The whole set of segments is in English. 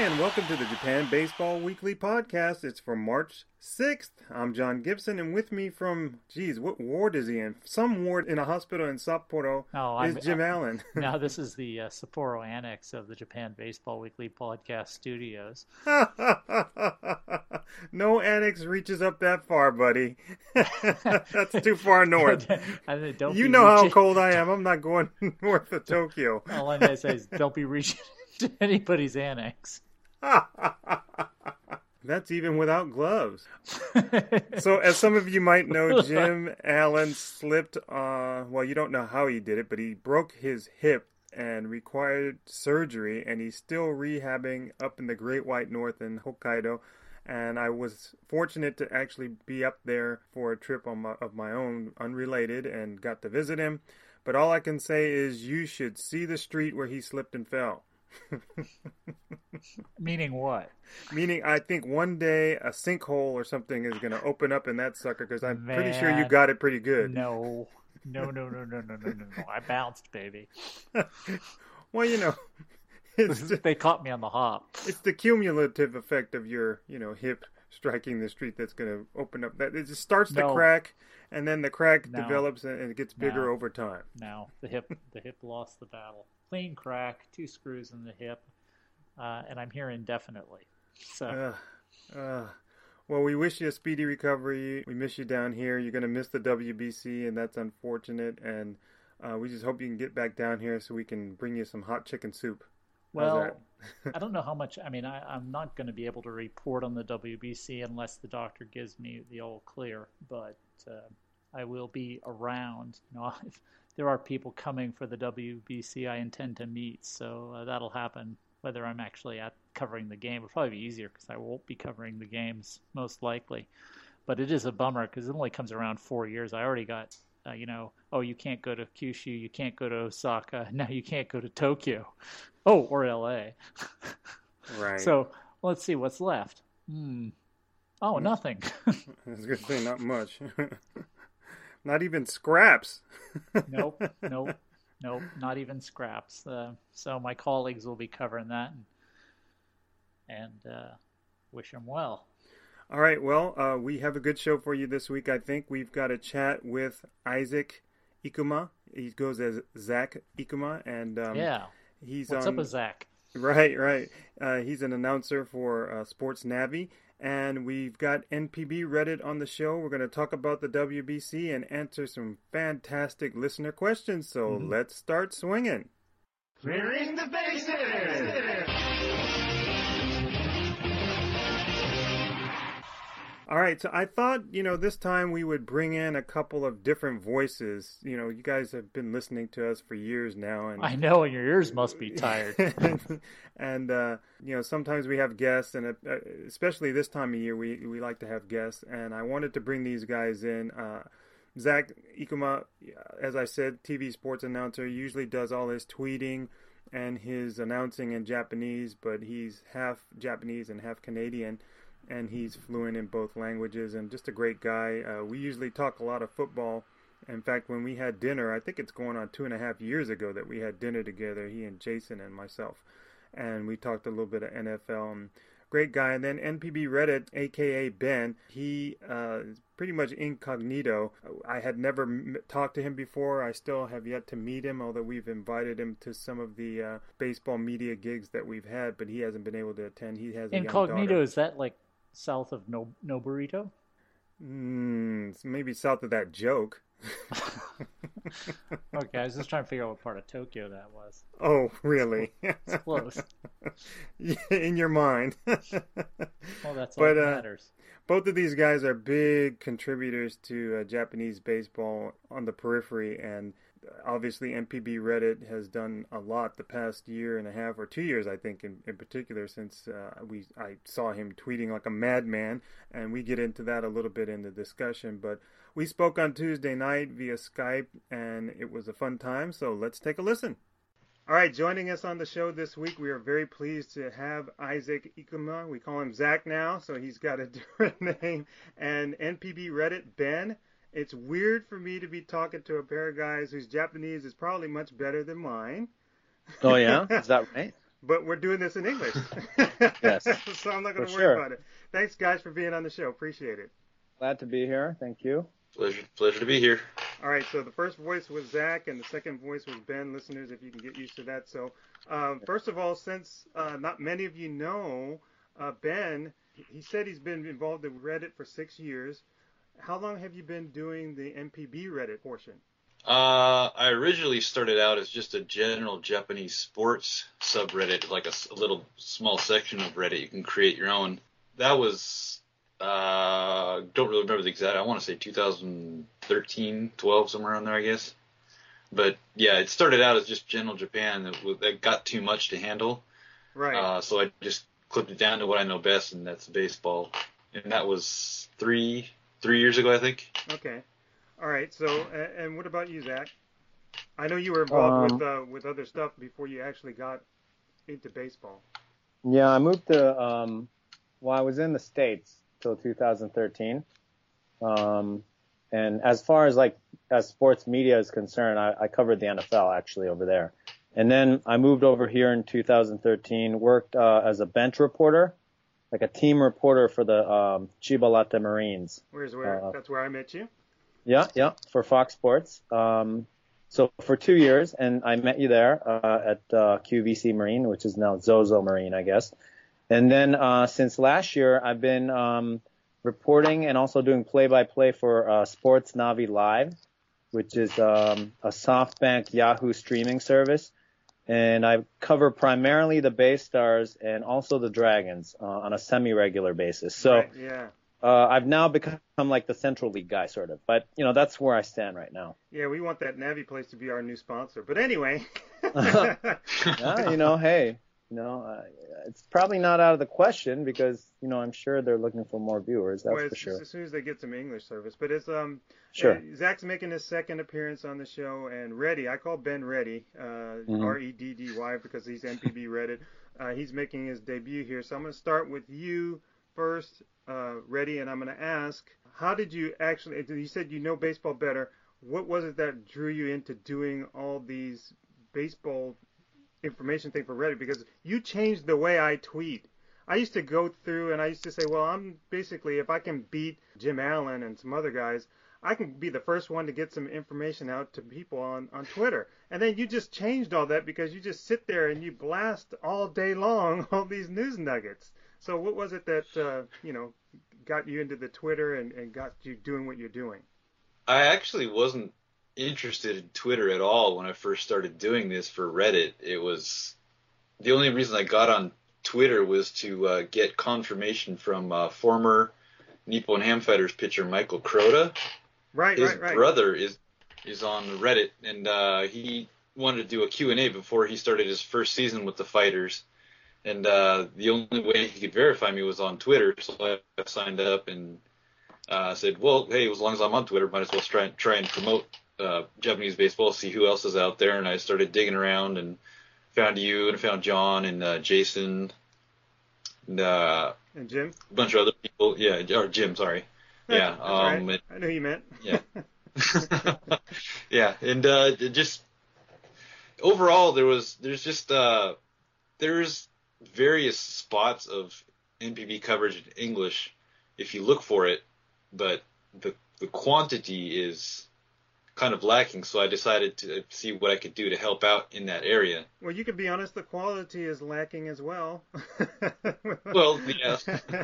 and welcome to the Japan Baseball Weekly Podcast. It's for March 6th. I'm John Gibson, and with me from, what ward is he in? Some ward in a hospital in Sapporo is Jim Allen. Now, this is the Sapporo Annex of the Japan Baseball Weekly Podcast studios. No annex reaches up that far, buddy. That's too far north. You know how cold I am. I'm not going north of Tokyo. All I'm going to say is don't be reaching to anybody's annex. That's even without gloves. So, as some of you might know, Jim Allen slipped, you don't know how he did it, but he broke his hip and required surgery, and he's still rehabbing up in the Great White North in Hokkaido. And I was fortunate to actually be up there for a trip of my own, unrelated, and got to visit him. But all I can say is you should see the street where he slipped and fell. Meaning what? Meaning, I think one day a sinkhole or something is going to open up in that sucker, because I'm pretty sure you got it pretty good. No. I bounced, baby. Well, you know, they caught me on the hop. It's the cumulative effect of your, hip striking the street that's going to open up. That it just starts to crack, and then the crack develops and it gets bigger over time. No, the hip lost the battle. Clean crack, 2 screws in the hip, and I'm here indefinitely. So, well, we wish you a speedy recovery. We miss you down here. You're going to miss the WBC, and that's unfortunate. And we just hope you can get back down here so we can bring you some hot chicken soup. Well, I don't know how much. I mean, I'm not going to be able to report on the WBC unless the doctor gives me the all clear. But I will be around. If there are people coming for the WBC, I intend to meet, so that'll happen. Whether I'm actually covering the game, it'll probably be easier because I won't be covering the games most likely. But it is a bummer because it only comes around 4 years. I already got, you can't go to Kyushu, you can't go to Osaka, now you can't go to Tokyo, or LA. Right. So let's see what's left. Nothing. I was going to say not much. Not even scraps. Nope, not even scraps. So my colleagues will be covering that, and wish them well. All right, well, we have a good show for you this week. I think we've got a chat with Isaac Ikuma. He goes as Zach Ikuma, and what's up with Zach? Right. He's an announcer for Sports Navi. And we've got NPB Reddit on the show. We're going to talk about the WBC and answer some fantastic listener questions. So let's start swinging. Clearing the bases! All right, so I thought, this time we would bring in a couple of different voices. You guys have been listening to us for years now. And I know, and your ears must be tired. And, sometimes we have guests, and especially this time of year, we like to have guests. And I wanted to bring these guys in. Zach Ikuma, as I said, TV sports announcer, usually does all his tweeting and his announcing in Japanese, but he's half Japanese and half Canadian. And he's fluent in both languages, and just a great guy. We usually talk a lot of football. In fact, when we had dinner, I think it's going on 2.5 years ago that we had dinner together, he and Jason and myself. And we talked a little bit of NFL. And great guy. And then NPB Reddit, a.k.a. Ben, he is pretty much incognito. I had never talked to him before. I still have yet to meet him, although we've invited him to some of the baseball media gigs that we've had, but he hasn't been able to attend. He has a young daughter. Incognito, is that like south of No Burrito? Maybe south of that joke. Okay, I was just trying to figure out what part of Tokyo that was. Oh, really? It's close. In your mind. Well, that's all that matters. Both of these guys are big contributors to Japanese baseball on the periphery, and obviously NPB Reddit has done a lot the past 1.5 years or 2 years, I think, in particular, since I saw him tweeting like a madman, and we get into that a little bit in the discussion. But we spoke on Tuesday night via Skype, and it was a fun time, so let's take a listen. All right, joining us on the show this week, we are very pleased to have Isaac Ikuma. We call him Zach now, so he's got a different name. And NPB Reddit, Ben. It's weird for me to be talking to a pair of guys whose Japanese is probably much better than mine. Oh, yeah? Is that right? but we're doing this in English. Yes. So I'm not going For to worry sure. about it. Thanks, guys, for being on the show. Appreciate it. Glad to be here. Thank you. Pleasure to be here. All right, so the first voice was Zach, and the second voice was Ben. Listeners, if you can get used to that. So, first of all, since not many of you know Ben, he said he's been involved in Reddit for 6 years. How long have you been doing the MPB Reddit portion? I originally started out as just a general Japanese sports subreddit, like a little small section of Reddit. You can create your own. That was, don't really remember the exact, I want to say 2013, 12, somewhere around there, I guess. But yeah, it started out as just general Japan. That got too much to handle. Right. So I just clipped it down to what I know best, and that's baseball. And that was three years ago, I think. Okay. All right. So, and what about you, Zach? I know you were involved with other stuff before you actually got into baseball. Yeah, I moved to, I was in the States till 2013. And as far as as sports media is concerned, I covered the NFL actually over there. And then I moved over here in 2013, worked as a bench reporter, like a team reporter for the Chiba Lotte Marines. That's where I met you? Yeah, for Fox Sports. So for 2 years, and I met you there at QVC Marine, which is now Zozo Marine, I guess. And then since last year, I've been reporting and also doing play-by-play for Sports Navi Live, which is a SoftBank Yahoo streaming service. And I cover primarily the Bay Stars and also the Dragons on a semi-regular basis. So right, yeah. I've now become like the Central League guy, sort of. But, that's where I stand right now. Yeah, we want that Navi place to be our new sponsor. But anyway. Yeah, hey, it's probably not out of the question because, I'm sure they're looking for more viewers. That's for sure. As soon as they get some English service. But it's sure. Zach's making his second appearance on the show, and Reddy, I call Ben Reddy, Reddy, because he's MPB Reddit. He's making his debut here. So I'm going to start with you first, Reddy, and I'm going to ask, how did you actually, you said you know baseball better. What was it that drew you into doing all these baseball information thing for Reddit? Because you changed the way I tweet. I used to go through and I used to say, well, I'm basically, if I can beat Jim Allen and some other guys, I can be the first one to get some information out to people on Twitter. And then you just changed all that because you just sit there and you blast all day long all these news nuggets. So what was it that, got you into the Twitter and got you doing what you're doing? I actually wasn't interested in Twitter at all when I first started doing this for Reddit. It was the only reason I got on Twitter was to get confirmation from former Nippon Ham Fighters pitcher Michael Crota. Right. His brother is on Reddit, and he wanted to do a Q&A before he started his first season with the Fighters. And the only way he could verify me was on Twitter, so I signed up and said, well, hey, as long as I'm on Twitter, might as well try and promote Japanese baseball, see who else is out there. And I started digging around and found you and found John and Jason and Jim, a bunch of other people. Yeah, or Jim, sorry. Yeah, right. I know who you meant. Yeah, yeah, and just overall, there's various spots of NPB coverage in English if you look for it, but the quantity is kind of lacking, so I decided to see what I could do to help out in that area. Well, you can be honest, the quality is lacking as well. Well, yeah.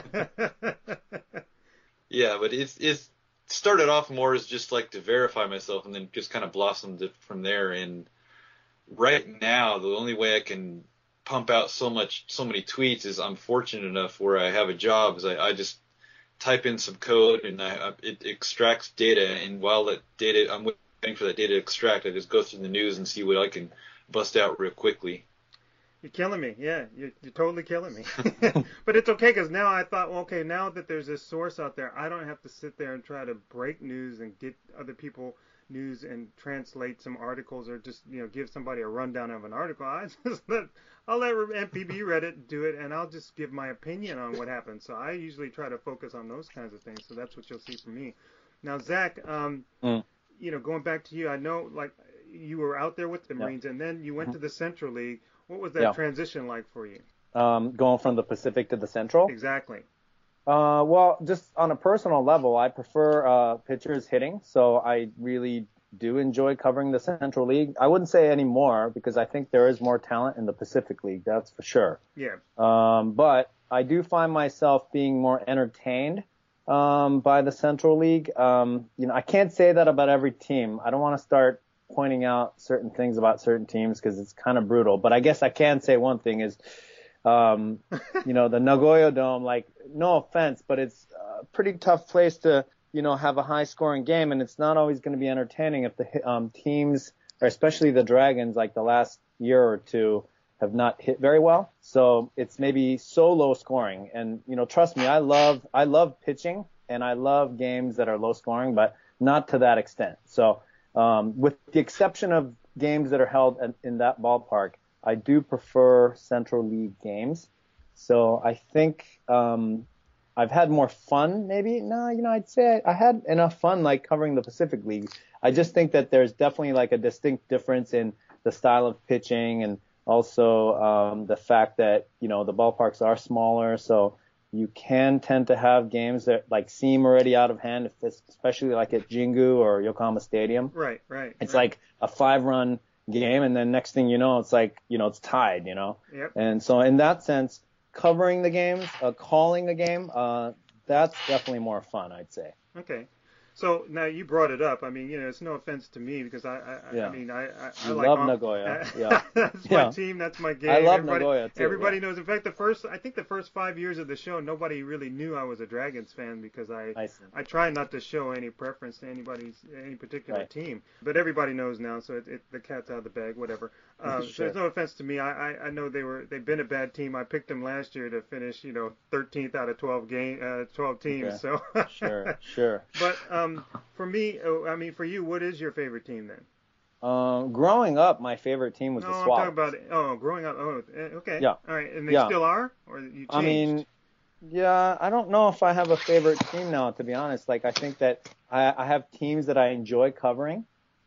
Yeah, but it's started off more as just like to verify myself and then just kind of blossomed it from there. And right now, the only way I can pump out so many tweets is I'm fortunate enough where I have a job is I just type in some code and it extracts data, and while that data, I'm waiting for that data to extract, I just go through the news and see what I can bust out real quickly. You're killing me. Yeah, you're totally killing me. But it's okay because now I thought, well, okay, now that there's this source out there, I don't have to sit there and try to break news and get other people news and translate some articles or just give somebody a rundown of an article. I'll let MPB Reddit do it, and I'll just give my opinion on what happened. So I usually try to focus on those kinds of things. So that's what you'll see from me. Now, Zach, going back to you, I know like you were out there with the Marines, and then you went to the Central League. What was that transition like for you? Going from the Pacific to the Central? Exactly. Well, just on a personal level, I prefer pitchers hitting, so I really do enjoy covering the Central League. I wouldn't say anymore because I think there is more talent in the Pacific League, that's for sure. Yeah. But I do find myself being more entertained by the Central League. I can't say that about every team. I don't want to start pointing out certain things about certain teams because it's kind of brutal. But I guess I can say one thing is, the Nagoya Dome, like, no offense, but it's a pretty tough place to, have a high scoring game, and it's not always going to be entertaining if the teams, or especially the Dragons, like the last year or two, have not hit very well. So it's maybe so low scoring. And, trust me, I love pitching and I love games that are low scoring, but not to that extent. So, with the exception of games that are held in that ballpark, I do prefer Central League games. So I think, I've had more fun, maybe. No, I'd say I had enough fun, like, covering the Pacific League. I just think that there's definitely, like, a distinct difference in the style of pitching, and also the fact that, the ballparks are smaller, so you can tend to have games that, like, seem already out of hand, especially like at Jingu or Yokohama Stadium. Right. It's like a 5-run game, and then next thing you know, it's like, it's tied, Yep. And so in that sense, covering the games, calling the game, that's definitely more fun, I'd say. Okay. So now you brought it up. I mean, it's no offense to me because I like love Nagoya. Yeah. That's my team. That's my game. I love Nagoya too. Everybody knows. In fact, I think the first 5 years of the show, nobody really knew I was a Dragons fan because I try not to show any preference to any particular team. But everybody knows now, so the cat's out of the bag. Whatever. Sure. So there's no offense to me. I know they've been a bad team. I picked them last year to finish 13th out of 12 teams. Okay. So Sure. But for me, for you, what is your favorite team then? Growing up, my favorite team was the Swallows. I'm talking about growing up. Oh, okay. Yeah. All right, and they still are, or you changed? I don't know if I have a favorite team now, to be honest. Like, I think that I have teams that I enjoy covering.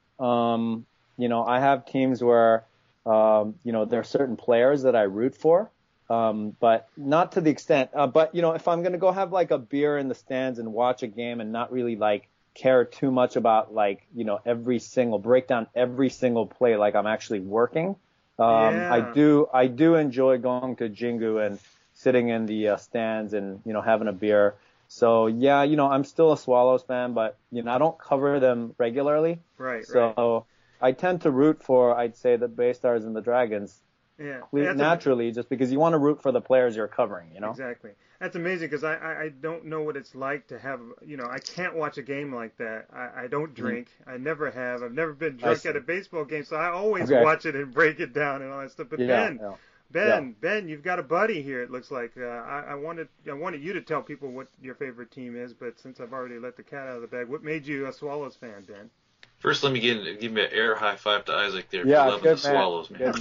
I have teams where, there are certain players that I root for. But not to the extent, but if I'm going to go have like a beer in the stands and watch a game and not really like care too much about like, break down every single play, like I'm actually working. I do enjoy going to Jingu and sitting in the stands and, having a beer. So yeah, I'm still a Swallows fan, but, I don't cover them regularly. Right. So I tend to root for, I'd say, the Bay Stars and the Dragons. Yeah. Naturally, just because you want to root for the players you're covering, Exactly. That's amazing because I don't know what it's like to have, I can't watch a game like that. I don't drink. I never have. I've never been drunk at a baseball game, so I always watch it and break it down and all that stuff. But Ben, you've got a buddy here, it looks like. I wanted you to tell people what your favorite team is, but since I've already let the cat out of the bag, what made you a Swallows fan, Ben? First, let me give me an air high five to Isaac there for loving the Swallows, man.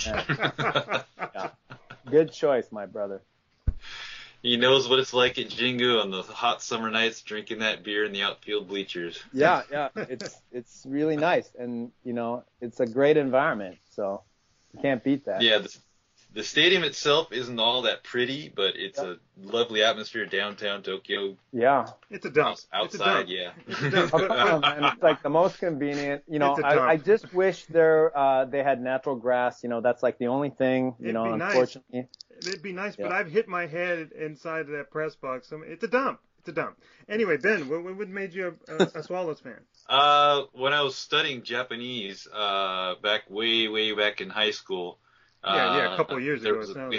Good choice, my brother. He knows what it's like at Jingu on the hot summer nights, drinking that beer in the outfield bleachers. Yeah, it's really nice, and it's a great environment, so you can't beat that. Yeah, the stadium itself isn't all that pretty, but it's a lovely atmosphere downtown Tokyo. Yeah. It's a dump. Outside, yeah. And it's like the most convenient. I just wish they had natural grass. That's like the only thing, unfortunately. It'd be nice, but I've hit my head inside of that press box. It's a dump. Anyway, Ben, what made you a Swallows fan? When I was studying Japanese back way back in high school, a couple of years ago.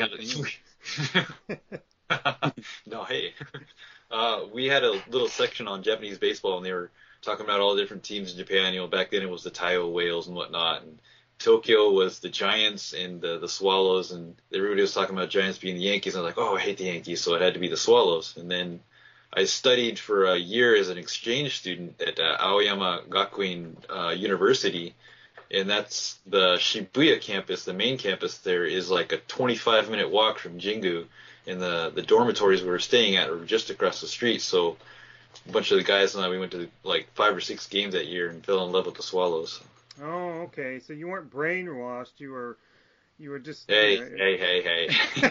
We had a little section on Japanese baseball, and they were talking about all the different teams in Japan. Back then it was the Taiyo Whales and whatnot, and Tokyo was the Giants and the Swallows, and everybody was talking about Giants being the Yankees. And I was like, I hate the Yankees, so it had to be the Swallows. And then I studied for a year as an exchange student at Aoyama Gakuin University. And that's the Shibuya campus. The main campus there is like a 25-minute walk from Jingu, and the dormitories we were staying at were just across the street. So a bunch of the guys and I, we went to like 5 or 6 games that year and fell in love with the Swallows. Oh, okay. So you weren't brainwashed. You You were just hey.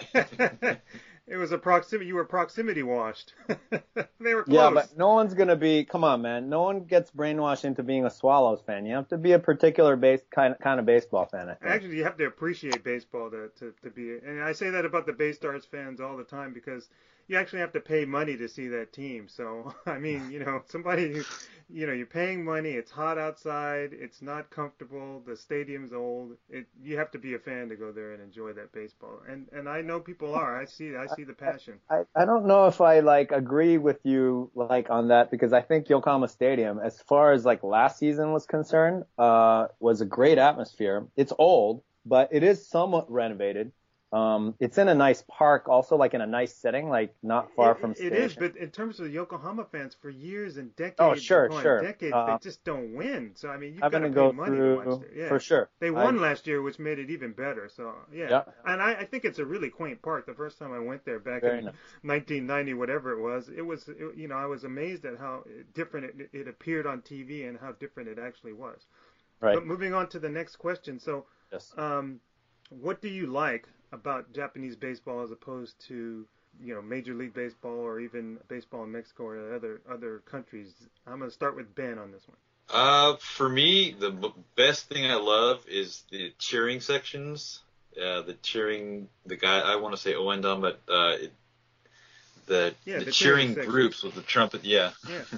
It was a proximity. You were proximity washed. They were close. Yeah, but no one's gonna be. Come on, man. No one gets brainwashed into being a Swallows fan. You have to be a particular kind of baseball fan. I think. Actually, you have to appreciate baseball to be. And I say that about the Bay Stars fans all the time because you actually have to pay money to see that team. So I mean, somebody, you're paying money. It's hot outside. It's not comfortable. The stadium's old. You have to be a fan to go there and enjoy that baseball. And I know people are. I see the passion. I don't know if I agree with you on that because I think Yokohama Stadium, as far as last season was concerned, was a great atmosphere. It's old, but it is somewhat renovated. It's in a nice park, also in a nice setting, not far from station. It is, but in terms of the Yokohama fans, for years and decades, decades, they just don't win. So I mean, you've got to pay money to watch it. Yeah. For sure. They won last year, which made it even better. So yeah. And I think it's a really quaint park. The first time I went there back in 1990, whatever it was, I was amazed at how different it appeared on TV and how different it actually was. Right. But moving on to the next question. So, yes. What do you like about Japanese baseball as opposed to Major League Baseball or even baseball in Mexico or other countries? I'm going to start with Ben on this one. For me, the best thing I love is the cheering sections. The guy, I want to say Oendam, but the cheering groups with the trumpet. Yeah.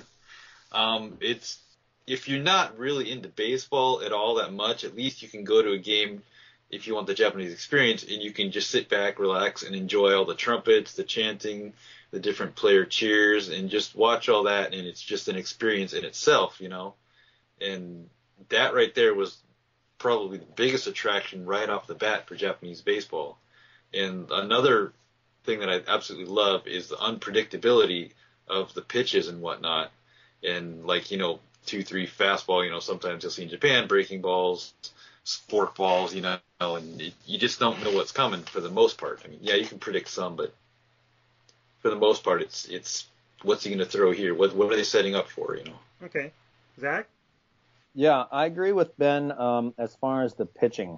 It's if you're not really into baseball at all that much, at least you can go to a game if you want the Japanese experience, and you can just sit back, relax, and enjoy all the trumpets, the chanting, the different player cheers, and just watch all that, and it's just an experience in itself, And that right there was probably the biggest attraction right off the bat for Japanese baseball. And another thing that I absolutely love is the unpredictability of the pitches and whatnot. And 2-3 fastball, sometimes you'll see in Japan, breaking balls, fork balls, and you just don't know what's coming for the most part. I mean, yeah, you can predict some, but for the most part, it's what's he going to throw here? What are they setting up for? Okay, Zach. Yeah, I agree with Ben as far as the pitching.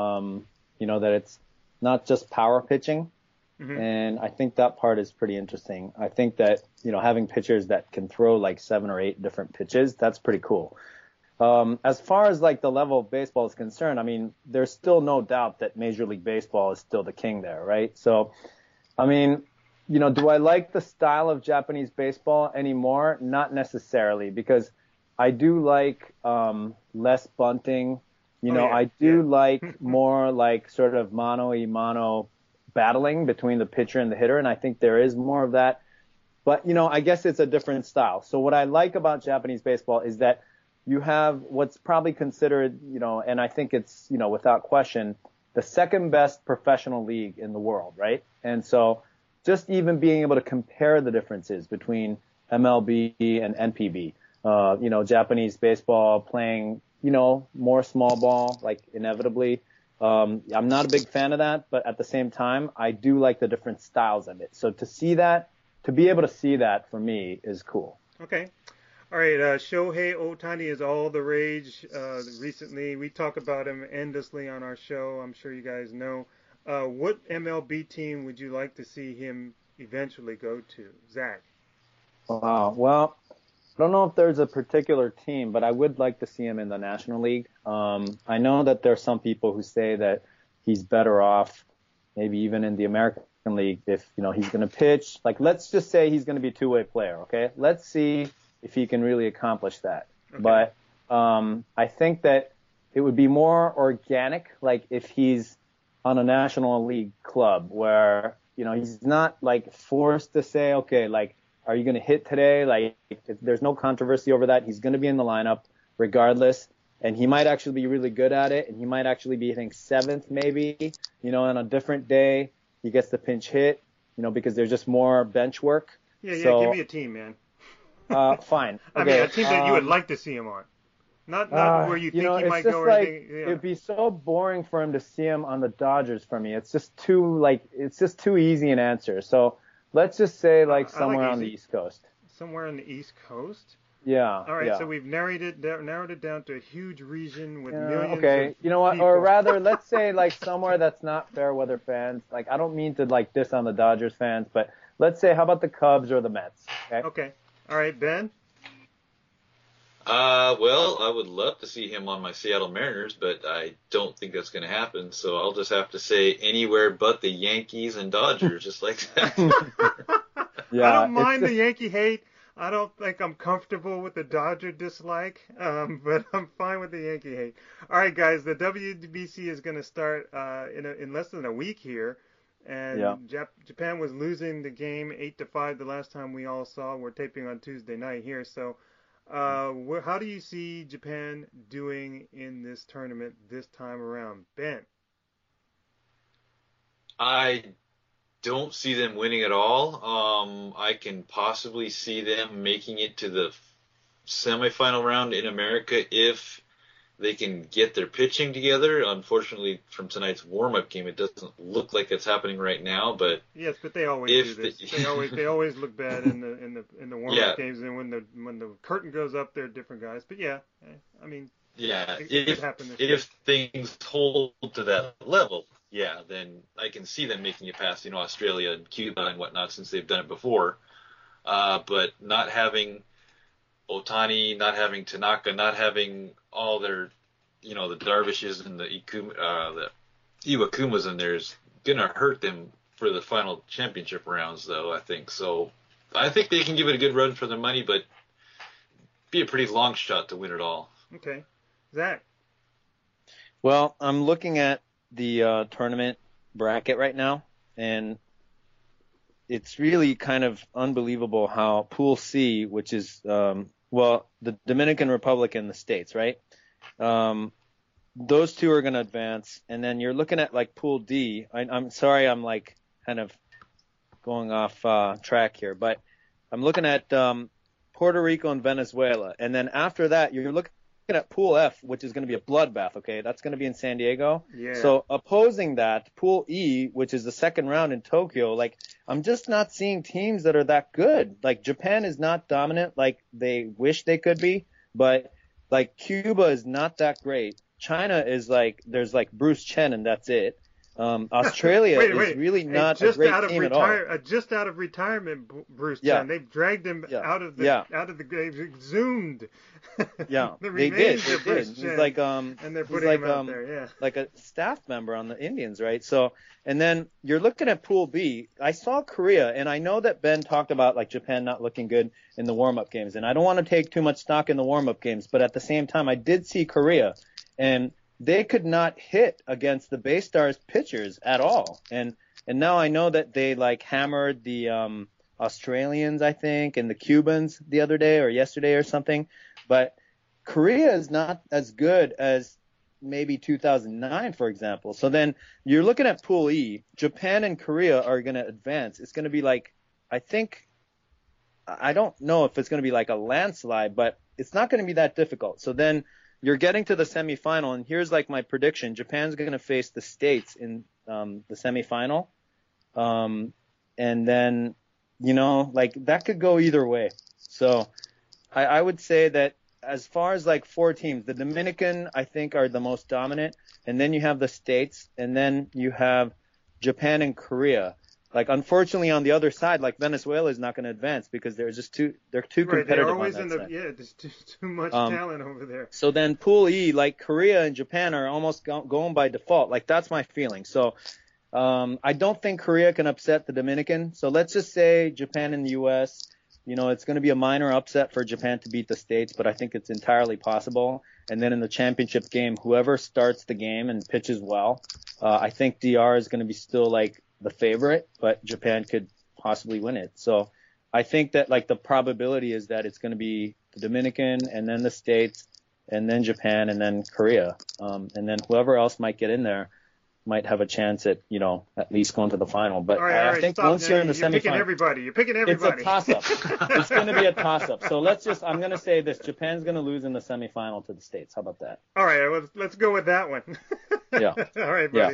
That it's not just power pitching, and I think that part is pretty interesting. I think that having pitchers that can throw 7 or 8 different pitches, that's pretty cool. As far as the level of baseball is concerned, I mean, there's still no doubt that Major League Baseball is still the king there, right? So, I mean, do I like the style of Japanese baseball anymore? Not necessarily, because I do like less bunting. I do like more sort of mano-a-mano battling between the pitcher and the hitter, and I think there is more of that. But, I guess it's a different style. So what I like about Japanese baseball is that you have what's probably considered, and I think it's, without question, the second best professional league in the world, right? And so just even being able to compare the differences between MLB and NPB, Japanese baseball playing, more small ball, inevitably. I'm not a big fan of that, but at the same time, I do like the different styles of it. So to be able to see that for me is cool. Okay. All right, Shohei Ohtani is all the rage recently. We talk about him endlessly on our show. I'm sure you guys know. What MLB team would you like to see him eventually go to? Zach? Wow. Well, I don't know if there's a particular team, but I would like to see him in the National League. I know that there are some people who say that he's better off maybe even in the American League if, he's going to pitch. Let's just say he's going to be a two-way player, okay? Let's see if he can really accomplish that. Okay. But I think that it would be more organic, if he's on a National League club where, he's not forced to say, okay, are you going to hit today? There's no controversy over that. He's going to be in the lineup regardless, and he might actually be really good at it, and he might actually be hitting 7th maybe, on a different day. He gets the pinch hit, because there's just more bench work. Yeah, give me a team, man. Fine. Okay. I mean, a team that you would like to see him on. Not where you think he might go or anything. Yeah. It'd be so boring for him to see him on the Dodgers for me. It's just too easy an answer. So let's just say somewhere on the East Coast. Somewhere on the East Coast? Yeah. All right, yeah. so we've narrowed it down to a huge region with Yeah, millions okay. of You know what? people. Or rather, let's say like somewhere that's not fair weather fans. Like I don't mean to like diss on the Dodgers fans, but let's say how about the Cubs or the Mets? Okay. Okay. All right, Ben. Well, I would love to see him on my Seattle Mariners, but I don't think that's going to happen. So I'll just have to say anywhere but the Yankees and Dodgers, just like that. I don't mind the Yankee hate. I don't think I'm comfortable with the Dodger dislike, but I'm fine with the Yankee hate. All right, guys, the WBC is going to start in less than a week here, and Japan was losing the game 8-5 the last time we all saw. We're taping on Tuesday night here, so how do you see Japan doing in this tournament this time around, Ben? I don't see them winning at all. I can possibly see them making it to the semifinal round in America if they can get their pitching together. Unfortunately, from tonight's warm-up game, it doesn't look like it's happening right now. But yes, but they always do this. They always look bad in the warm-up games, and when the curtain goes up, they're different guys. But I mean, it could happen this year. If things hold to that level. Yeah, then I can see them making it past, Australia and Cuba and whatnot since they've done it before. But not having Otani, not having Tanaka, not having all their, the Darvishes and the Iwakumas in there is going to hurt them for the final championship rounds, though, I think. So I think they can give it a good run for their money, but be a pretty long shot to win it all. Okay. Zach? Well, I'm looking at the tournament bracket right now, and it's really kind of unbelievable how Pool C, which is the Dominican Republic and the States, right? Those two are going to advance, and then you're looking at like Pool D. I'm sorry, I'm like kind of going off track here, but I'm looking at Puerto Rico and Venezuela, and then after that you're looking at Pool F, which is going to be a bloodbath, okay? That's going to be in San Diego. Yeah. So opposing that, Pool E, which is the second round in Tokyo, like I'm just not seeing teams that are that good. Like Japan is not dominant like they wish they could be, but like Cuba is not that great. China is like, there's like Bruce Chen and that's it. Australia is really not a great team at all. Just out of retirement, Bruce Chen. They've dragged him out of the grave, exhumed. Yeah, they did. He's like and they're putting him out there. Like a staff member on the Indians, right? So, and then you're looking at Pool B. I saw Korea, and I know that Ben talked about like Japan not looking good in the warm-up games, and I don't want to take too much stock in the warm-up games, but at the same time, I did see Korea, and they could not hit against the Baystars pitchers at all. And now I know that they like hammered the Australians, I think, and the Cubans the other day or yesterday or something. But Korea is not as good as maybe 2009, for example. So then you're looking at Pool E. Japan and Korea are going to advance. It's going to be like, I don't know if it's going to be like a landslide, but it's not going to be that difficult. So then you're getting to the semifinal, and here's like my prediction. Japan's going to face the States in the semifinal. And then, like that could go either way. So I would say that as far as like four teams, the Dominican, I think, are the most dominant. And then you have the States, and then you have Japan and Korea. Like, unfortunately, on the other side, like Venezuela is not going to advance because they're too competitive. They're always on that side. there's too much talent over there. So then Pool E, like Korea and Japan are almost going by default. Like, that's my feeling. So I don't think Korea can upset the Dominican. So let's just say Japan and the U.S., it's going to be a minor upset for Japan to beat the States, but I think it's entirely possible. And then in the championship game, whoever starts the game and pitches well, I think DR is going to be still like the favorite, but Japan could possibly win it. So I think that like the probability is that it's going to be the Dominican and then the States and then Japan and then Korea. And then whoever else might get in there might have a chance at, at least going to the final. But I think once you're in the semifinal, you're picking everybody. It's a toss-up. It's going to be a toss-up. So I'm going to say this. Japan's going to lose in the semifinal to the States. How about that? All right. Let's go with that one. Yeah. All right, buddy. Yeah.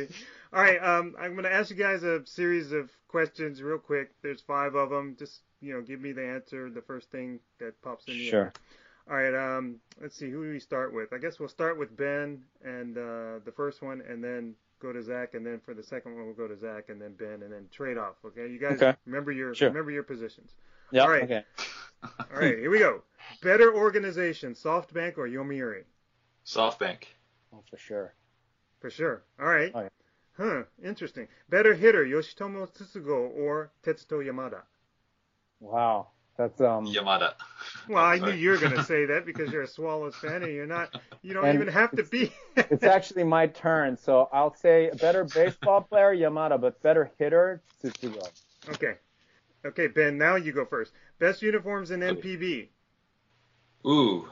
All right, I'm going to ask you guys a series of questions real quick. There's 5 of them. Just, give me the answer, the first thing that pops in your head. All right, let's see, who do we start with? I guess we'll start with Ben and the first one, and then go to Zach, and then for the second one, we'll go to Zach, and then Ben, and then trade off, okay? You guys remember your positions. Yeah, all right. Okay. All right, here we go. Better organization, SoftBank or Yomiuri? SoftBank. Oh, for sure. For sure. All right. Oh, yeah. Huh, interesting. Better hitter, Yoshitomo Tsugo or Tetsuto Yamada? Wow. That's Yamada. Well, I knew you were going to say that because you're a Swallows fan and you don't even have to be. It's actually my turn, so I'll say better baseball player, Yamada, but better hitter, Tsugo. Okay, Ben, now you go first. Best uniforms in NPB? Ooh,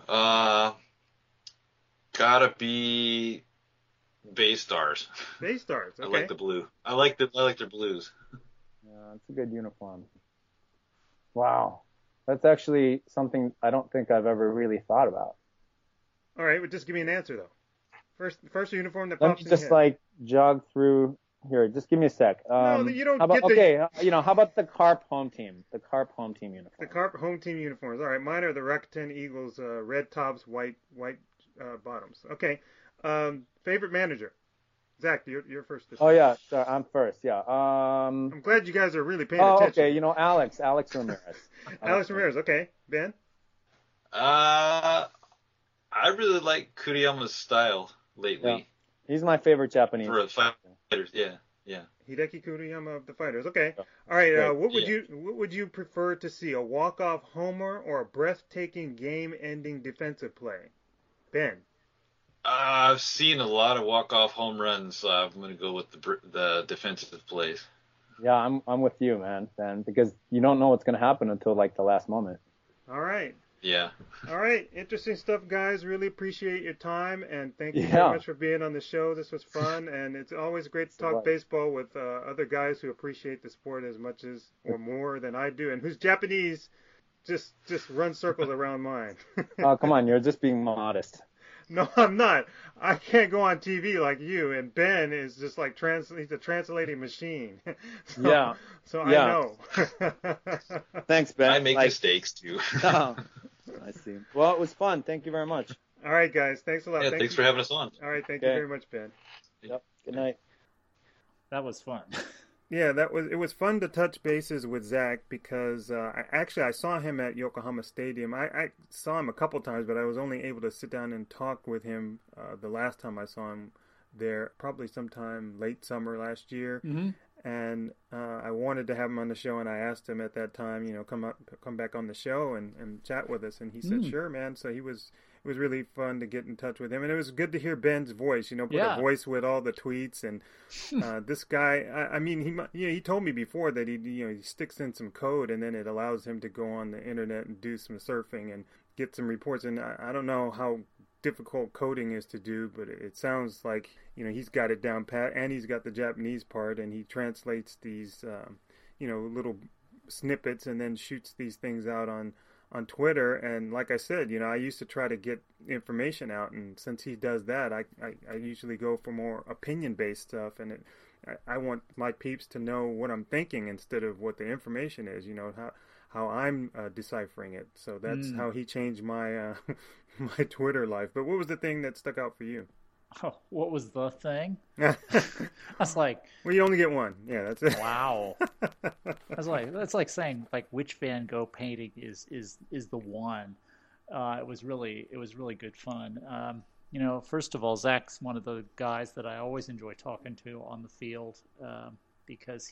gotta be Baystars. Baystars, okay. I like the blue. I like their blues. Yeah, it's a good uniform. Wow. That's actually something I don't think I've ever really thought about. All right, well, just give me an answer, though. First uniform that Let pops me in your just, head. jog through here. Just give me a sec. No, you don't how about, get the... Okay, how about the Carp home team? The Carp home team uniform. The Carp home team uniforms. All right, mine are the Rakuten Eagles, red tops, white bottoms. Okay. Favorite manager? Zach, you're first this Oh, time. yeah. Sorry, I'm first. Yeah. I'm glad you guys are really paying attention. Okay. Alex Ramirez. Alex Ramirez. Okay. Ben? I really like Kuriyama's style lately. Yeah. He's my favorite Japanese. For fighters, yeah. Hideki Kuriyama of the Fighters. Okay. All right. What would you prefer to see? A walk-off homer or a breathtaking game-ending defensive play? Ben? I've seen a lot of walk-off home runs. So I'm going to go with the defensive plays. Yeah, I'm with you, man, because you don't know what's going to happen until like the last moment. All right. Yeah. All right. Interesting stuff, guys. Really appreciate your time, and thank you very much for being on the show. This was fun, and it's always great to talk baseball with other guys who appreciate the sport as much as or more than I do, and whose Japanese just run circles around mine. Oh, come on, you're just being modest. No, I'm not. I can't go on TV like you, and Ben is just like he's a translating machine. So I know. Thanks, Ben. I make mistakes too. Oh, I see. Well, it was fun. Thank you very much. All right, guys. Thanks a lot. Yeah, thanks for having us on. All right, thank you very much, Ben. Yep. Good night. That was fun. Yeah, it was fun to touch bases with Zach because I saw him at Yokohama Stadium. I saw him a couple times, but I was only able to sit down and talk with him the last time I saw him there, probably sometime late summer last year. Mm-hmm. And I wanted to have him on the show, and I asked him at that time, come back on the show and chat with us, and he said, sure, man. So it was really fun to get in touch with him, and it was good to hear Ben's voice, put a voice with all the tweets, and this guy, I mean, he told me before that he sticks in some code, and then it allows him to go on the internet and do some surfing and get some reports, and I don't know how difficult coding is to do, but it sounds like he's got it down pat, and he's got the Japanese part, and he translates these little snippets and then shoots these things out on Twitter. And like I said, I used to try to get information out, and since he does that, I usually go for more opinion-based stuff, and I want my peeps to know what I'm thinking instead of what the information is, how I'm deciphering it. So that's how he changed my my Twitter life. But what was the thing that stuck out for you? Oh, what was the thing? I was like, well, you only get one. Yeah, that's it. Wow. That's like saying like which Van Gogh painting is the one. It was really good fun. First of all, Zach's one of the guys that I always enjoy talking to on the field because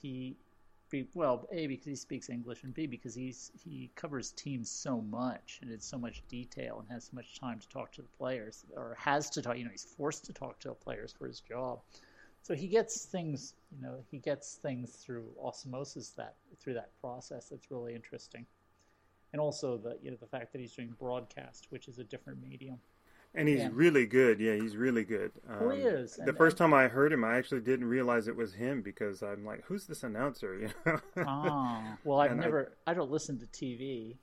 A, because he speaks English, and B, because he covers teams so much and in so much detail and has so much time to talk to the players, or has to talk. He's forced to talk to the players for his job, so he gets things. He gets things through osmosis through that process. That's really interesting, and also the fact that he's doing broadcast, which is a different medium. And he's really good. Yeah, he's really good. He is. The first time I heard him, I actually didn't realize it was him because I'm like, who's this announcer? Well, I don't listen to TV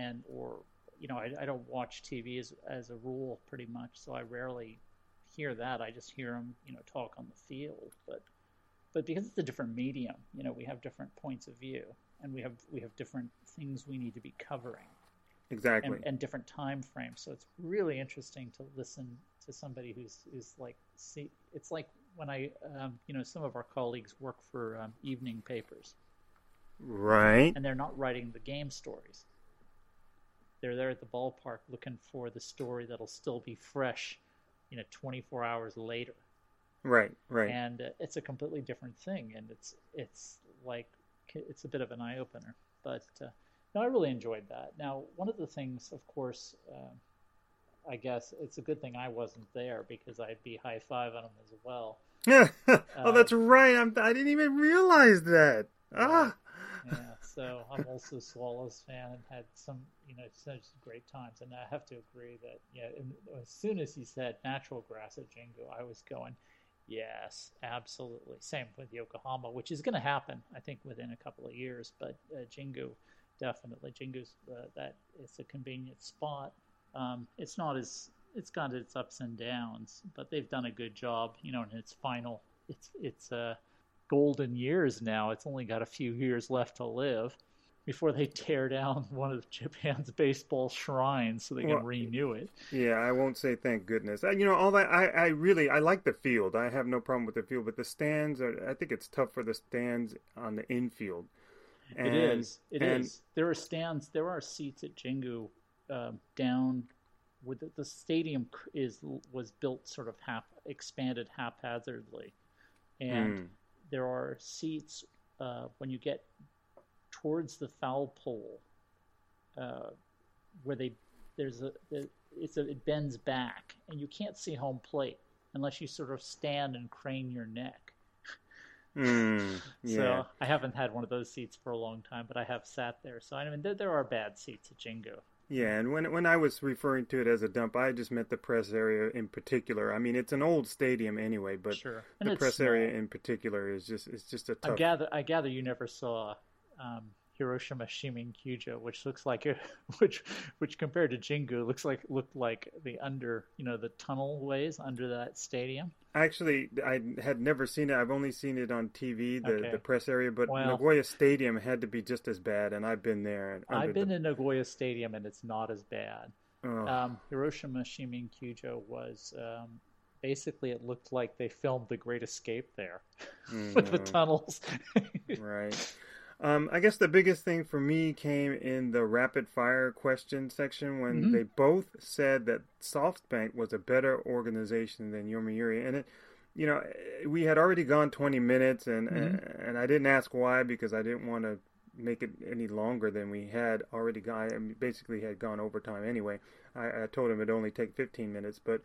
I don't watch TV as a rule pretty much. So I rarely hear that. I just hear him, talk on the field. But but because it's a different medium, we have different points of view, and we have different things we need to be covering. Exactly. And different time frames. So it's really interesting to listen to somebody who's like, see, it's like when some of our colleagues work for evening papers. Right. And they're not writing the game stories. They're there at the ballpark looking for the story that'll still be fresh, 24 hours later. Right. And it's a completely different thing, and it's like it's a bit of an eye opener. But no, I really enjoyed that. Now, one of the things, of course, I guess it's a good thing I wasn't there because I'd be high-fiving them as well. Oh, that's right. I didn't even realize that. Yeah, so I'm also a Swallows fan and had some, such great times. And I have to agree that, as soon as he said natural grass at Jingu, I was going, yes, absolutely. Same with Yokohama, which is going to happen, I think, within a couple of years. But Jingu, definitely. Jingu's that it's a convenient spot. It's got its ups and downs, but they've done a good job, in its final. It's golden years now. It's only got a few years left to live before they tear down one of Japan's baseball shrines so they can renew it. Yeah, I won't say thank goodness. All that I like the field. I have no problem with the field, but the stands I think it's tough for the stands on the infield. It is. There are stands. There are seats at Jingu down. With the stadium was built sort of expanded haphazardly, and there are seats when you get towards the foul pole, where it bends back, and you can't see home plate unless you sort of stand and crane your neck. Yeah. So I haven't had one of those seats for a long time, but I have sat there. So I mean, there are bad seats at Jingu. Yeah, and when I was referring to it as a dump, I just meant the press area in particular. I mean, it's an old stadium anyway, but sure. The press area in particular is just a tough. I gather you never saw Hiroshima Shiminkyujo, which looks like which compared to Jingu looked like the the tunnel ways under that stadium. Actually, I had never seen it. I've only seen it on TV, the press area, but Nagoya Stadium had to be just as bad, and I've been there. I've been in Nagoya Stadium, and it's not as bad. Hiroshima Shiminkyujo was basically, it looked like they filmed The Great Escape there with the tunnels. Right. I guess the biggest thing for me came in the rapid fire question section when they both said that SoftBank was a better organization than Yomiuri. And we had already gone 20 minutes and I didn't ask why because I didn't want to make it any longer than we had already gone. I mean, basically had gone overtime anyway. I told him it'd only take 15 minutes, but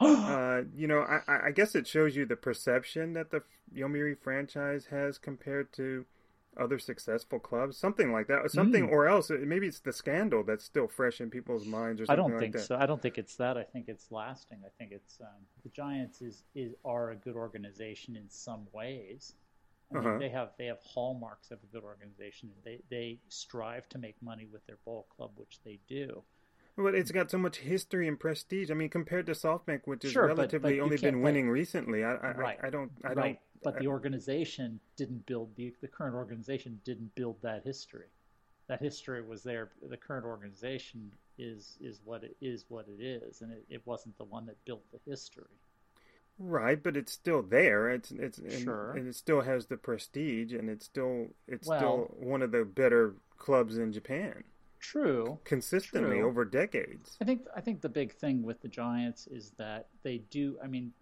I guess it shows you the perception that the Yomiuri franchise has compared to other successful clubs, something like that, or else maybe it's the scandal that's still fresh in people's minds, or something. I don't think so. I don't think it's that. I think it's lasting. I think it's the Giants are a good organization in some ways. I mean, they have hallmarks of a good organization. They strive to make money with their ball club, which they do. But it's got so much history and prestige. I mean, compared to SoftBank, which has relatively only been winning recently, I don't. But the organization didn't build the current organization didn't build that history. That history was there. The current organization is what it is, and it wasn't the one that built the history. Right, but it's still there. It's sure, and it still has the prestige, and it's still one of the better clubs in Japan. True. Consistently over decades. I think the big thing with the Giants is that they do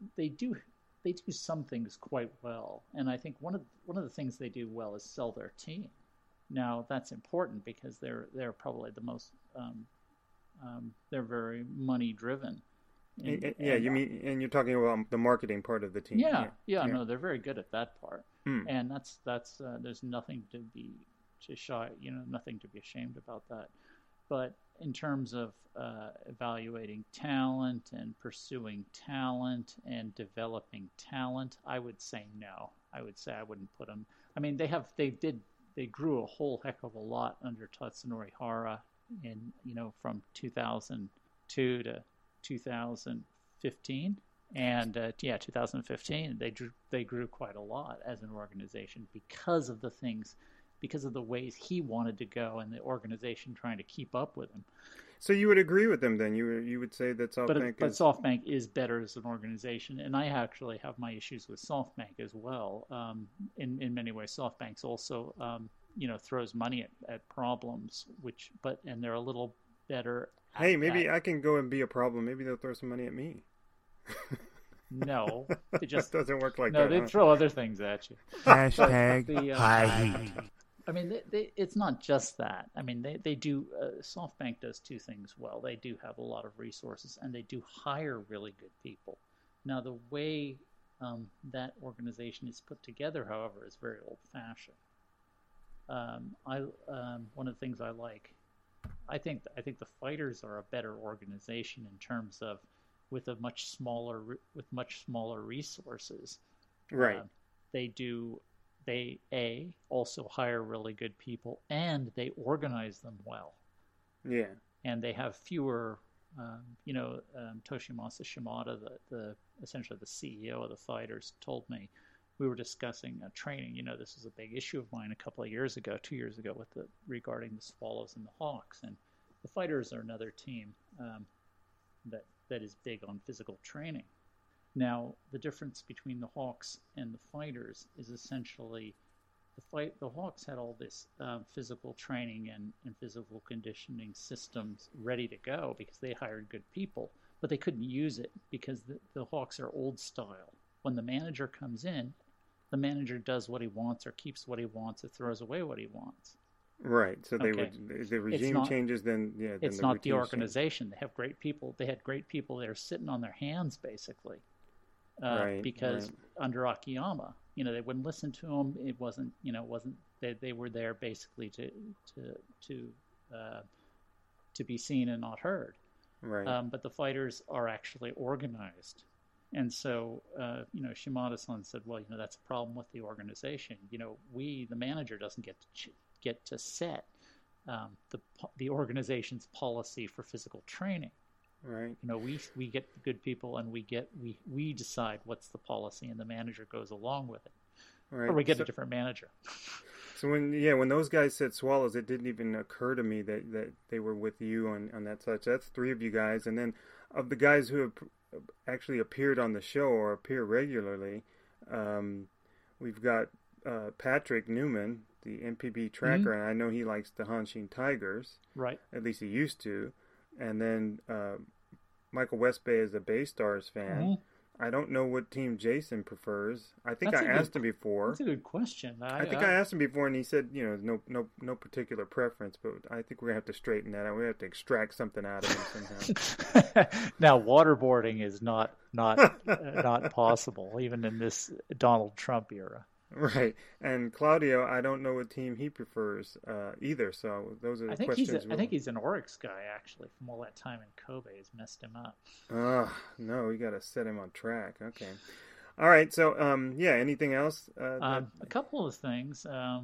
some things quite well, and I think one of the things they do well is sell their team. Now that's important because they're probably the most they're very money driven. You mean, and you're talking about the marketing part of the team. Yeah. No, they're very good at that part, and that's there's nothing to be nothing to be ashamed about that. But in terms of evaluating talent and pursuing talent and developing talent, I would say no. I would say I wouldn't put them. I mean, they grew a whole heck of a lot under Tatsunori Hara from 2002 to 2015. And 2015, they grew quite a lot as an organization because of the ways he wanted to go, and the organization trying to keep up with him. So you would agree with them then? You would say that SoftBank but SoftBank is better as an organization, and I actually have my issues with SoftBank as well. In many ways, SoftBank's also throws money at problems, and they're a little better. Hey, maybe I can go and be a problem. Maybe they'll throw some money at me. No, it just doesn't work like that. No, they throw other things at you. Hashtag high heat. I mean, it's not just that. I mean, they do. SoftBank does two things well. They do have a lot of resources, and they do hire really good people. Now, the way that organization is put together, however, is very old-fashioned. One of the things I like, I think the Fighters are a better organization in terms of with much smaller resources. Right. They also hire really good people, and they organize them well. Yeah. And they have fewer, Toshimasa Shimada, essentially the CEO of the Fighters, told me, we were discussing training. This was a big issue of mine 2 years ago, regarding the Swallows and the Hawks. And the Fighters are another team that is big on physical training. Now, the difference between the Hawks and the Fighters is essentially the Hawks had all this physical training and physical conditioning systems ready to go because they hired good people, but they couldn't use it because the Hawks are old style. When the manager comes in, the manager does what he wants or keeps what he wants or throws away what he wants. Right. So the regime changes, then it's not the organization. They have great people. They had great people there sitting on their hands basically. Because under Akiyama, they wouldn't listen to him. It wasn't they were there basically to be seen and not heard. Right. But the Fighters are actually organized, and so Shimada-san said, well, that's a problem with the organization. The manager doesn't get to set the organization's policy for physical training. Right. We get good people, and we decide what's the policy, and the manager goes along with it. Right. Or we get a different manager. So when those guys said Swallows, it didn't even occur to me that they were with you on that such. That's 3 of you guys, and then of the guys who have actually appeared on the show or appear regularly, we've got Patrick Newman, the MPB tracker, and I know he likes the Hanshin Tigers. Right. At least he used to. And then Michael Westbay is a Bay Stars fan. Mm-hmm. I don't know what team Jason prefers. I think I asked him before. That's a good question. I think I asked him before, and he said, no particular preference. But I think we're gonna have to straighten that out. We have to extract something out of him somehow. Now, waterboarding is not possible, even in this Donald Trump era. Right. And Claudio, I don't know what team he prefers either. So those are the questions. I think he's an Oryx guy, actually, from all that time in Kobe. Has messed him up. No, we got to set him on track. Okay. All right. So, anything else? A couple of things.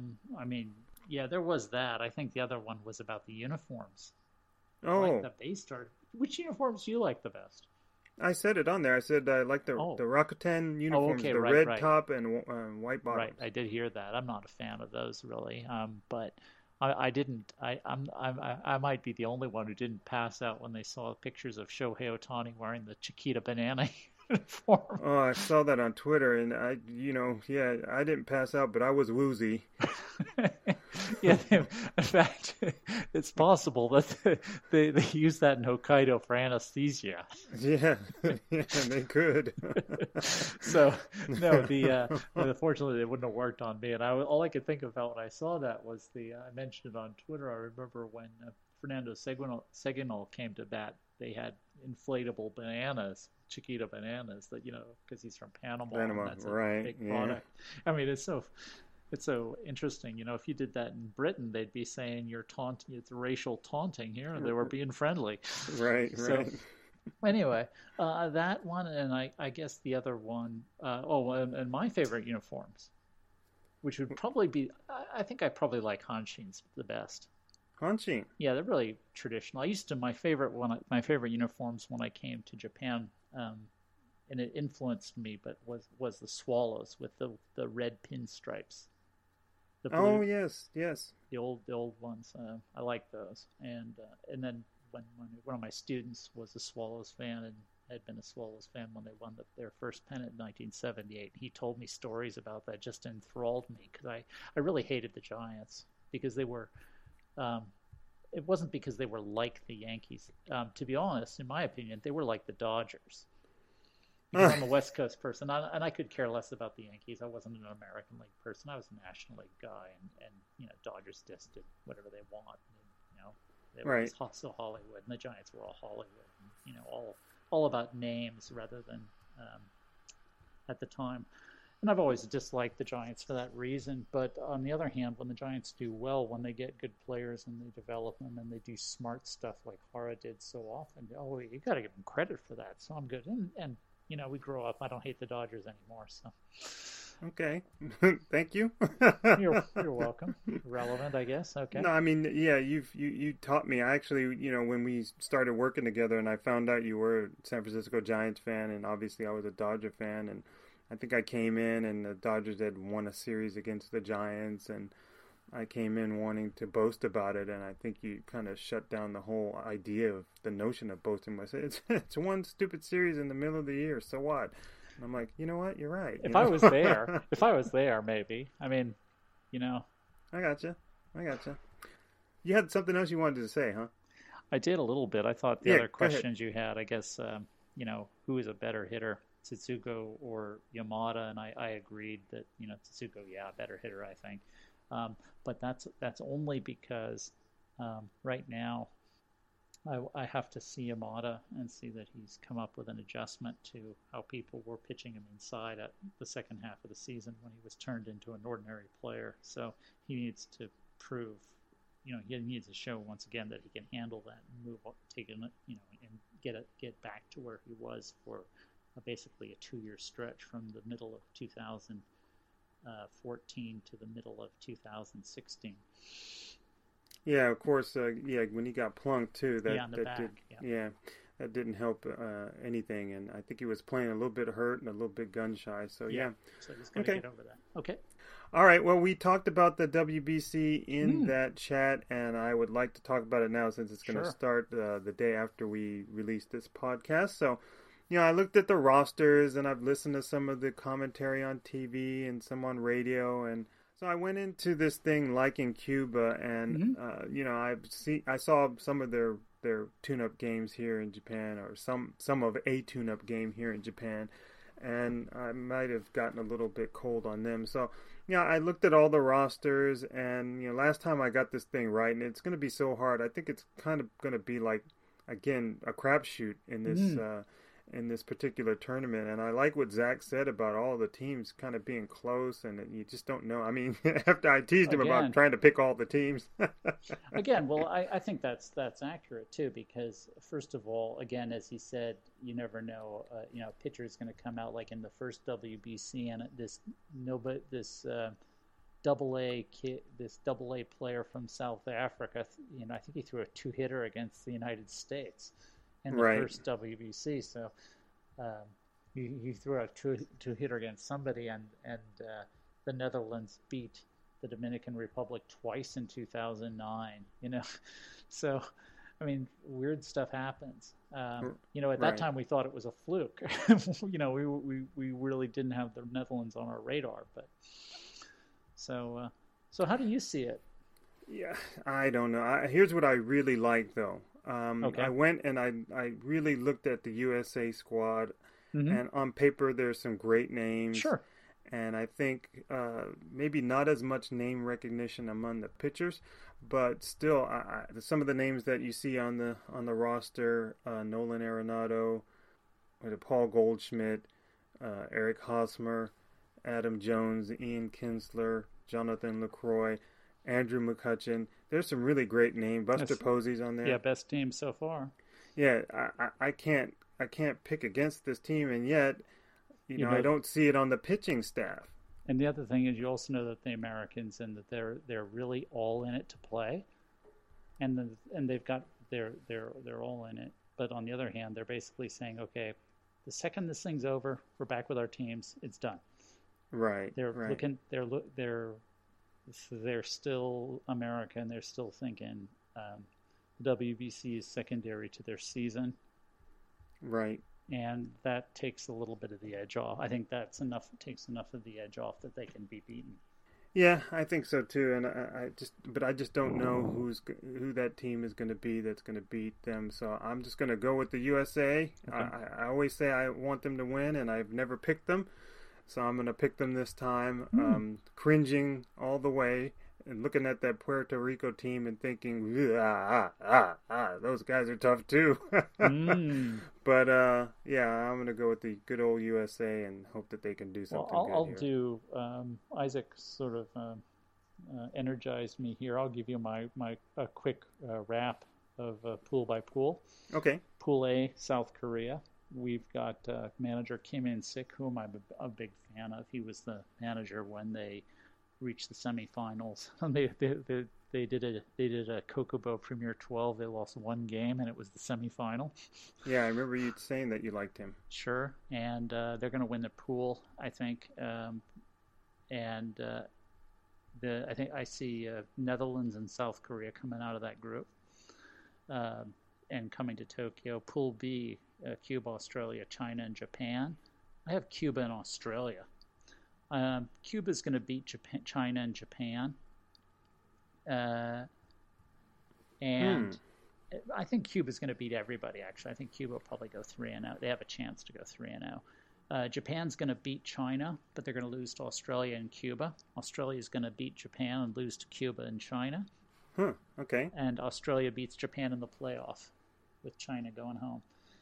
There was that. I think the other one was about the uniforms. Oh. Like the Bay Star. Which uniforms do you like the best? I said it on there. I said I like the Rakuten uniforms, the red top and white bottoms. Right, I did hear that. I'm not a fan of those really, but I didn't. I might be the only one who didn't pass out when they saw pictures of Shohei Ohtani wearing the Chiquita Banana uniform. Oh, I saw that on Twitter, and I didn't pass out, but I was woozy. Yeah, in fact, it's possible that they use that in Hokkaido for anesthesia. Yeah, they could. So, no, unfortunately, it wouldn't have worked on me. And all I could think about when I saw that was I mentioned it on Twitter. I remember when Fernando Seguinol came to bat, they had inflatable bananas, Chiquita bananas, that because he's from Panama, and that's a big product. I mean, it's so interesting. If you did that in Britain, they'd be saying you're taunting. It's racial taunting here, and they were being friendly. Right. So, anyway, that one, and I guess the other one. And my favorite uniforms, which would probably be. I think I probably like Hanshin's the best. Hanshin. Yeah, they're really traditional. My favorite uniforms when I came to Japan and it influenced me, but was the Swallows with the red pinstripes. The blue, Oh yes, yes. the old ones. I like those. And then when one of my students was a Swallows fan and had been a Swallows fan when they won their first pennant in 1978, he told me stories about that. Just enthralled me because I really hated the Giants because they were. It wasn't because they were like the Yankees. To be honest, in my opinion, they were like the Dodgers. Because I'm a West Coast person, and I could care less about the Yankees. I wasn't an American League person. I was a National League guy, and Dodgers just did whatever they want. They were so Hollywood, and the Giants were all Hollywood. And, all about names rather than at the time. And I've always disliked the Giants for that reason. But on the other hand, when the Giants do well, when they get good players and they develop them and they do smart stuff like Hara did so often, you got to give them credit for that. So I'm good. And we grow up. I don't hate the Dodgers anymore. So. Okay. Thank you. You're welcome. Relevant, I guess. Okay. No, I mean, yeah, you taught me. I actually, when we started working together and I found out you were a San Francisco Giants fan, and obviously I was a Dodger fan, and I think I came in and the Dodgers had won a series against the Giants, and I came in wanting to boast about it, and I think you kind of shut down the whole idea of the notion of boasting. I said, it's one stupid series in the middle of the year, so what? And I'm like, you know what? You're right. If I was there, maybe. I mean, I gotcha. You had something else you wanted to say, huh? I did a little bit. I thought the other questions you had, I guess, who is a better hitter, Tsutsugo or Yamada? And I agreed that, Tsutsugo, better hitter, I think. But that's only because right now I have to see Yamada and see that he's come up with an adjustment to how people were pitching him inside at the second half of the season when he was turned into an ordinary player. So he needs to prove, he needs to show once again that he can handle that and move, take it, and get back to where he was for basically a 2-year stretch from the middle of 2014 to the middle of 2016. Yeah, of course. When he got plunked too, that didn't help anything. And I think he was playing a little bit hurt and a little bit gun shy. So yeah. So he's got to get over that. Okay. All right. Well, we talked about the WBC in that chat, and I would like to talk about it now since it's going to start the day after we release this podcast. So, I looked at the rosters and I've listened to some of the commentary on TV and some on radio, and so I went into this thing like in Cuba, and I saw some of their tune-up games here in Japan, or some of a tune-up game here in Japan, and I might have gotten a little bit cold on them. So, I looked at all the rosters, and last time I got this thing right, and it's going to be so hard. I think it's kind of going to be like, again, a crapshoot in this. In this particular tournament, and I like what Zach said about all the teams kind of being close, and you just don't know. I mean, after I teased him about trying to pick all the teams. Again, well, I think that's accurate too, because first of all, again, as he said, you never know. A pitcher is going to come out like in the first WBC, and this double A player from South Africa. I think he threw a 2-hitter against the United States in the first WBC. So he threw a 2-hitter against somebody, and the Netherlands beat the Dominican Republic twice in 2009. So I mean, weird stuff happens. At that time we thought it was a fluke. We really didn't have the Netherlands on our radar. But so how do you see it? Yeah, I don't know. Here's what I really like, though. I went and I really looked at the USA squad, and on paper there's some great names. Sure. And I think maybe not as much name recognition among the pitchers, but still, some of the names that you see on the roster: Nolan Arenado, Paul Goldschmidt, Eric Hosmer, Adam Jones, Ian Kinsler, Jonathan LaCroix, Andrew McCutchen. There's some really great names. Buster Posey's on there. Yeah, best team so far. Yeah, I can't pick against this team, and yet, I don't see it on the pitching staff. And the other thing is, you also know that the Americans and that they're really all in it to play, and they've got they're all in it. But on the other hand, they're basically saying, okay, the second this thing's over, we're back with our teams. It's done. Right. They're right. looking. They're still America, and they're still thinking WBC is secondary to their season. Right. And that takes a little bit of the edge off. I think that's enough. It takes enough of the edge off that they can be beaten. Yeah, I think so too. And I just don't know who that team is going to be that's going to beat them. So I'm just going to go with the USA. Okay. I always say I want them to win, and I've never picked them. So I'm going to pick them this time, cringing all the way and looking at that Puerto Rico team and thinking, those guys are tough too. But, yeah, I'm going to go with the good old USA and hope that they can do something good I'll here. do, Isaac sort of energized me here. I'll give you my quick wrap of pool by pool. Okay. Pool A, South Korea. We've got manager Kim In-sik, whom I'm a big fan of. He was the manager when they reached the semifinals. They did a Kokobo Premier 12. They lost one game, and it was the semifinal. Yeah, I remember you saying that you liked him. Sure, and they're going to win the pool, I think. I think I see Netherlands and South Korea coming out of that group and coming to Tokyo. Pool B, Cuba, Australia, China, and Japan. I have Cuba and Australia. Cuba's going to beat China and Japan. And I think Cuba's going to beat everybody, actually. I think Cuba will probably go 3-0. They have a chance to go 3-0. Japan's going to beat China, but they're going to lose to Australia and Cuba. Australia's going to beat Japan and lose to Cuba and China. Okay. And Australia beats Japan in the playoff, with China going home.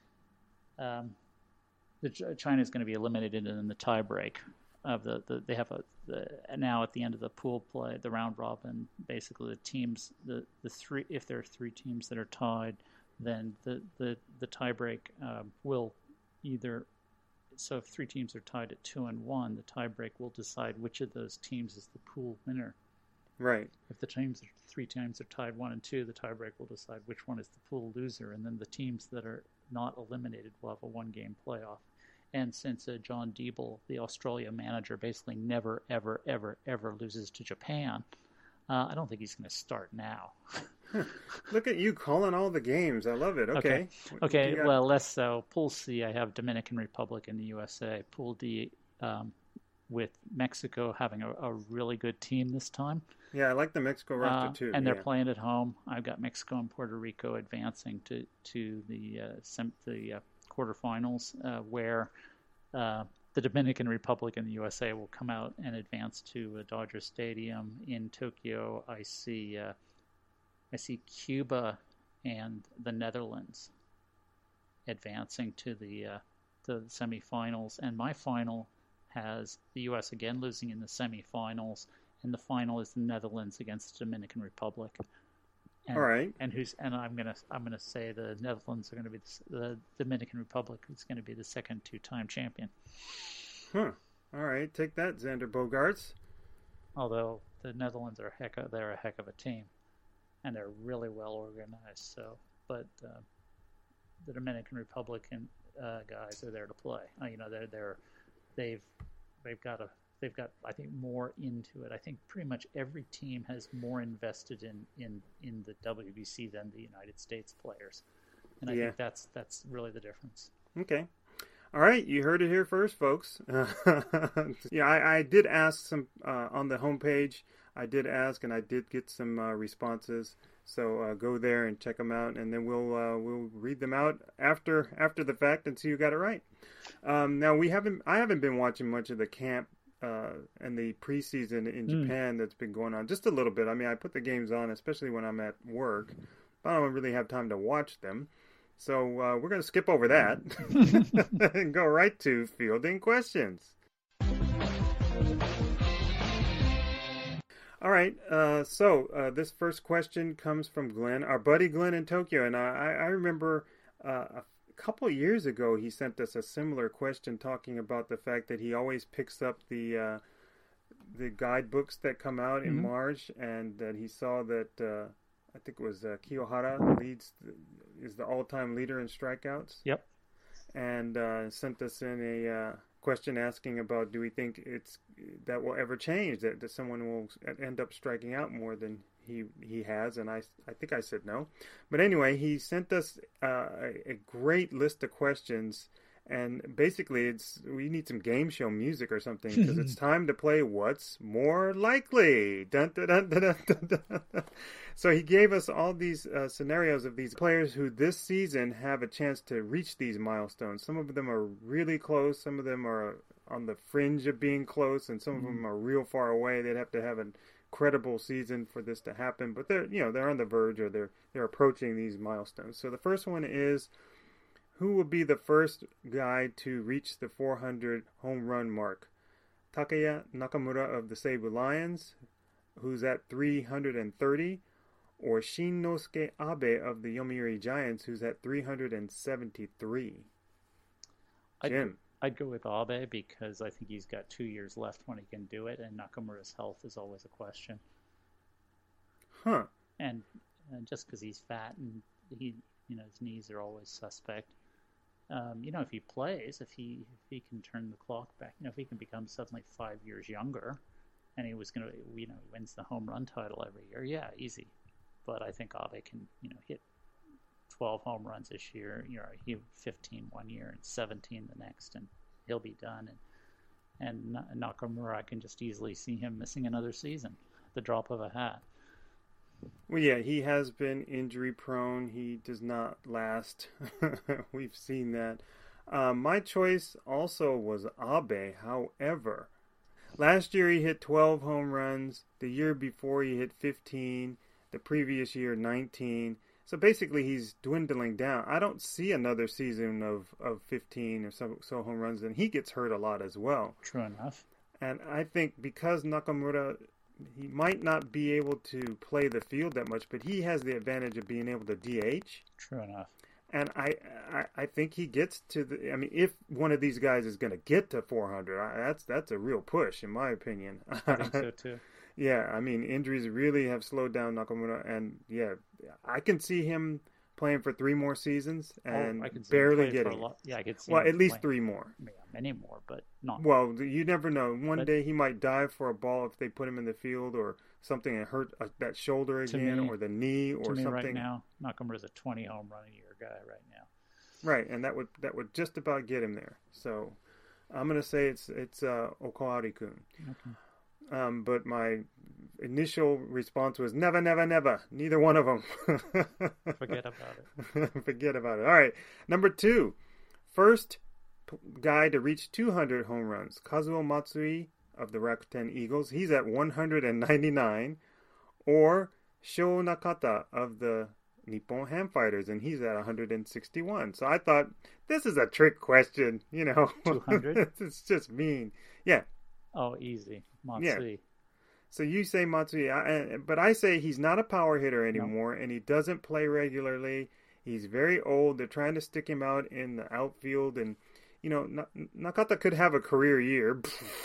China's going to be eliminated in the tiebreak of they have now at the end of the pool play, the round robin. Basically, the teams, the three, if there are three teams that are tied, then the tiebreak will either. So if three teams are tied at 2-1, the tiebreak will decide which of those teams is the pool winner. Right. If the three teams are tied 1-2, the tiebreak will decide which one is the pool loser, and then the teams that are not eliminated will have a one-game playoff. And since John Diebel, the Australia manager, basically never, ever, ever, ever loses to Japan, I don't think he's going to start now. Look at you calling all the games. I love it. Okay. Well, less so. Pool C, I have Dominican Republic and the USA. Pool D, with Mexico having a really good team this time. Yeah, I like the Mexico roster too. And they're playing at home. I've got Mexico and Puerto Rico advancing to the quarterfinals, where the Dominican Republic and the USA will come out and advance to Dodger Stadium in Tokyo. I see Cuba and the Netherlands advancing to the semifinals, and my final has the U.S. again losing in the semifinals, and the final is the Netherlands against the Dominican Republic. And, all right. And I'm gonna say the Netherlands are going to be the Dominican Republic is going to be the second two-time champion. All right, take that, Xander Bogaerts. Although the Netherlands are they're a heck of a team, and they're really well organized. So, but the Dominican Republic guys are there to play. They've got I think more into it. I think pretty much every team has more invested in the WBC than the United States players, and I think that's really the difference. Okay. All right, you heard it here first, folks. Yeah, I did ask some on the homepage. I did ask, and I did get some responses. So go there and check them out, and then we'll read them out after the fact and see who got it right. Now I haven't been watching much of the camp and the preseason in Japan that's been going on. Just a little bit. I mean, I put the games on, especially when I'm at work. But I don't really have time to watch them. So we're going to skip over that and go right to fielding questions. All right. So this first question comes from Glenn, our buddy Glenn in Tokyo. And I remember a couple of years ago he sent us a similar question talking about the fact that he always picks up the guidebooks that come out in March, and that he saw that I think it was Kiyohara is the all-time leader in strikeouts. Yep. and sent us in a question asking about, do we think that will ever change, that someone will end up striking out more than he has, and I think I said no. But anyway, he sent us a great list of questions, and basically we need some game show music or something, because it's time to play What's More Likely. Dun, dun, dun, dun, dun, dun, dun. So he gave us all these scenarios of these players who this season have a chance to reach these milestones. Some of them are really close, some of them are on the fringe of being close, and some of them are real far away. They'd have to have an incredible season for this to happen, but they're on the verge, or they're approaching these milestones. So the first one is, who will be the first guy to reach the 400 home run mark? Takeya Nakamura of the Seibu Lions, who's at 330, or Shinnosuke Abe of the Yomiuri Giants, who's at 373. Jim. I'd go with Abe, because I think he's got 2 years left when he can do it, and Nakamura's health is always a question. Huh. And just because he's fat and his knees are always suspect. If he plays, if he can turn the clock back, if he can become suddenly 5 years younger, and he was going to, wins the home run title every year, yeah, easy. But I think Abe can, hit 12 home runs this year, he 15 one year and 17 the next, and he'll be done. And Nakamura, I can just easily see him missing another season, the drop of a hat. Well, yeah, he has been injury prone. He does not last. We've seen that. My choice also was Abe. However, last year he hit 12 home runs. The year before he hit 15. The previous year 19. So basically he's dwindling down. I don't see another season of 15 or so home runs, and he gets hurt a lot as well. True enough. And I think because Nakamura, he might not be able to play the field that much, but he has the advantage of being able to DH. True enough. And I think he gets to the. I mean, if one of these guys is going to get to 400, that's a real push, in my opinion. I think so too. Yeah, I mean, injuries really have slowed down Nakamura, and yeah, I can see him playing for 3 more seasons and barely getting it. Yeah, I could see. Well, at least 3 more. Yeah, many more, but not. Well, you never know. One day he might dive for a ball if they put him in the field, or something and hurt that shoulder again, or the knee, or something. Right now, Nakamura's a 20 home run a year guy right now. Right, and that would just about get him there. So I'm gonna say it's Okawari-kun. Okay. But my initial response was never, never, never. Neither one of them. Forget about it. Forget about it. All right. Number 2. First guy to reach 200 home runs. Kazuo Matsui of the Rakuten Eagles. He's at 199. Or Sho Nakata of the Nippon Ham Fighters, and he's at 161. So I thought, this is a trick question. 200? It's just mean. Yeah. Oh, easy. Matsui. Yeah. So you say Matsui, but I say he's not a power hitter anymore, and he doesn't play regularly. He's very old. They're trying to stick him out in the outfield, and Nakata could have a career year.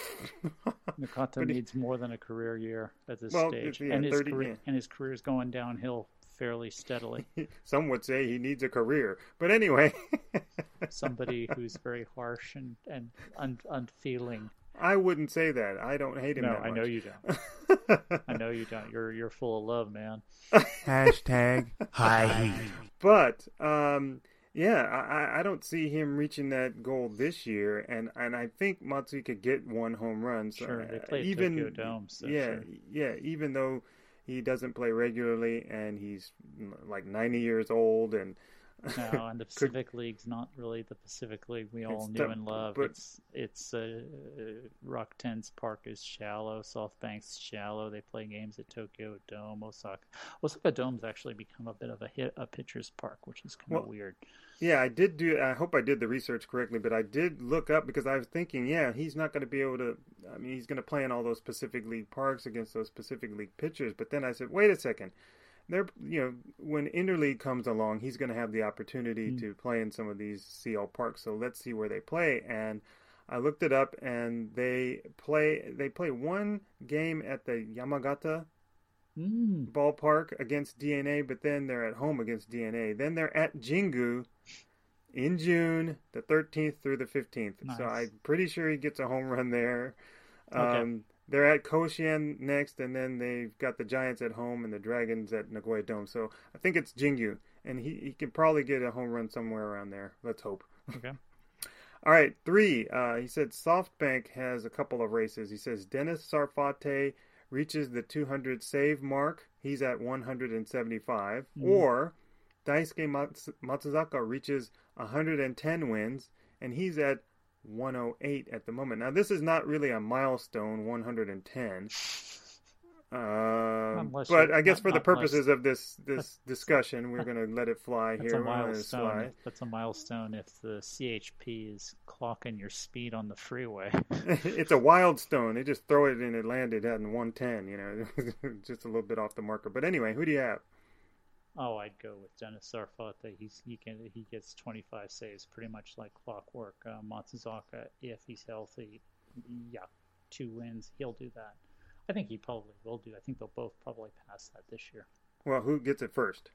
Nakata needs more than a career year at this stage, and his career is going downhill fairly steadily. Some would say he needs a career, but anyway, somebody who's very harsh and unfeeling. I wouldn't say that. I don't hate him that much. No, I know you don't. I know you don't. You're full of love, man. Hashtag high heat. But, I don't see him reaching that goal this year, and I think Matsui could get 1 home run. So sure, they play at Tokyo Dome. So yeah, sure. Yeah, even though he doesn't play regularly, and he's like 90 years old, and no, and the Pacific League's not really the Pacific League we all knew and loved. It's Rakuten's park is shallow, SoftBank's shallow. They play games at Tokyo Dome, Osaka Dome's actually become a bit of a pitcher's park, which is kind of weird. Yeah, I hope I did the research correctly, but I did look up, because I was thinking, he's not going to be able to. I mean, he's going to play in all those Pacific League parks against those Pacific League pitchers. But then I said, wait a second. When Interleague comes along, he's going to have the opportunity to play in some of these CL parks. So let's see where they play. And I looked it up, and they play 1 game at the Yamagata ballpark against DNA, but then they're at home against DNA. Then they're at Jingu in June, the 13th through the 15th. Nice. So I'm pretty sure he gets a home run there. Okay. They're at Koshien next, and then they've got the Giants at home and the Dragons at Nagoya Dome. So I think it's Jingyu, and he can probably get a home run somewhere around there. Let's hope. Okay. All right, 3. He said SoftBank has a couple of races. He says Dennis Sarfate reaches the 200 save mark. He's at 175. Or Daisuke Matsuzaka reaches 110 wins, and he's at 108 at the moment. Now, this is not really a milestone, 110. But I guess for the purposes of this discussion, we're going to let it fly That's here. a milestone. That's a milestone if the CHP is clocking your speed on the freeway. It's a wild stone. They just throw it and it landed at 110, you know, just a little bit off the marker. But anyway, who do you have? Oh, I'd go with Dennis Sarfate. He gets 25 saves pretty much like clockwork. Matsuzaka, if he's healthy, 2 wins, he'll do that. I think he probably will do. I think they'll both probably pass that this year. Well, who gets it first?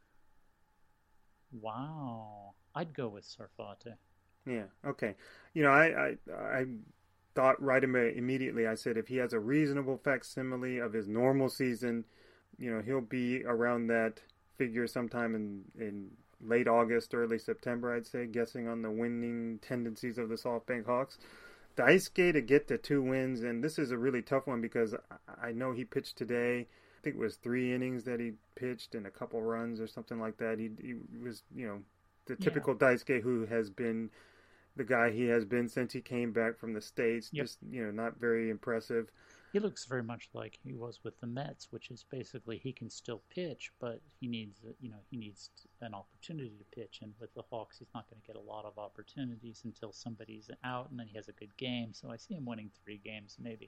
Wow, I'd go with Sarfate. Yeah. Okay. You know, I thought right immediately. I said if he has a reasonable facsimile of his normal season, you know, he'll be around that figure sometime in late August, early September, I'd say, guessing on the winning tendencies of the SoftBank Hawks. Daisuke to get to 2 wins, and this is a really tough one because I know he pitched today. I think it was 3 innings that he pitched and a couple runs or something like that. He was, you know, the typical Daisuke who has been the guy he has been since he came back from the States. Yep. Just, you know, not very impressive. He looks very much like he was with the Mets, which is basically he can still pitch, but he needs an opportunity to pitch. And with the Hawks, he's not going to get a lot of opportunities until somebody's out, and then he has a good game. So I see him winning 3 games, maybe.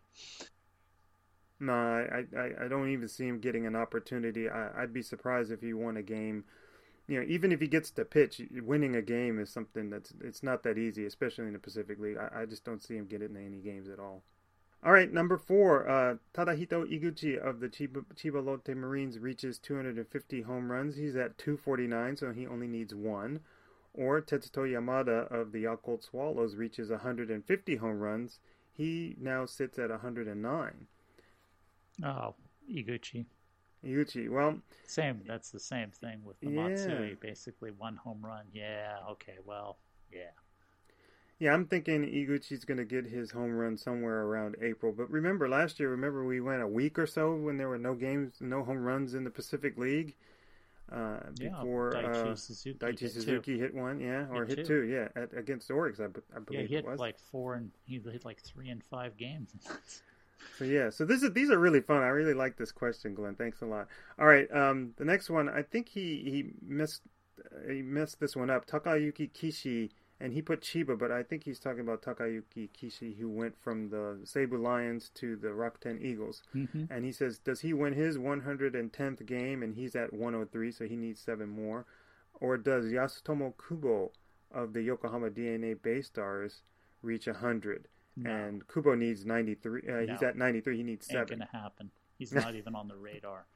No, I don't even see him getting an opportunity. I'd be surprised if he won a game. You know, even if he gets to pitch, winning a game is something it's not that easy, especially in the Pacific League. I just don't see him getting any games at all. All right, number 4, Tadahito Iguchi of the Chiba Lotte Marines reaches 250 home runs. He's at 249, so he only needs 1. Or Tetsuto Yamada of the Yakult Swallows reaches 150 home runs. He now sits at 109. Oh, Iguchi. Well, That's the same thing with the Matsui. Basically, 1 home run. Yeah. Okay. Well. Yeah. Yeah, I'm thinking Iguchi's going to get his home run somewhere around April. But last year, we went a week or so when there were no games, no home runs in the Pacific League. Before Daichi Suzuki hit 1, or hit 2, against Oryx, I believe he it was. Like 4 and he hit like 3 and 5 games. So these are really fun. I really like this question, Glenn. Thanks a lot. All right, the next one, I think he messed this one up. Takayuki Kishi. And he put Chiba, but I think he's talking about Takayuki Kishi, who went from the Seibu Lions to the Rakuten Eagles. Mm-hmm. And he says, does he win his 110th game, and he's at 103, so he needs 7 more? Or does Yasutomo Kubo of the Yokohama DNA Bay Stars reach 100? No. And Kubo needs 93. He's at 93. He needs 7. Ain't gonna happen. He's not even on the radar.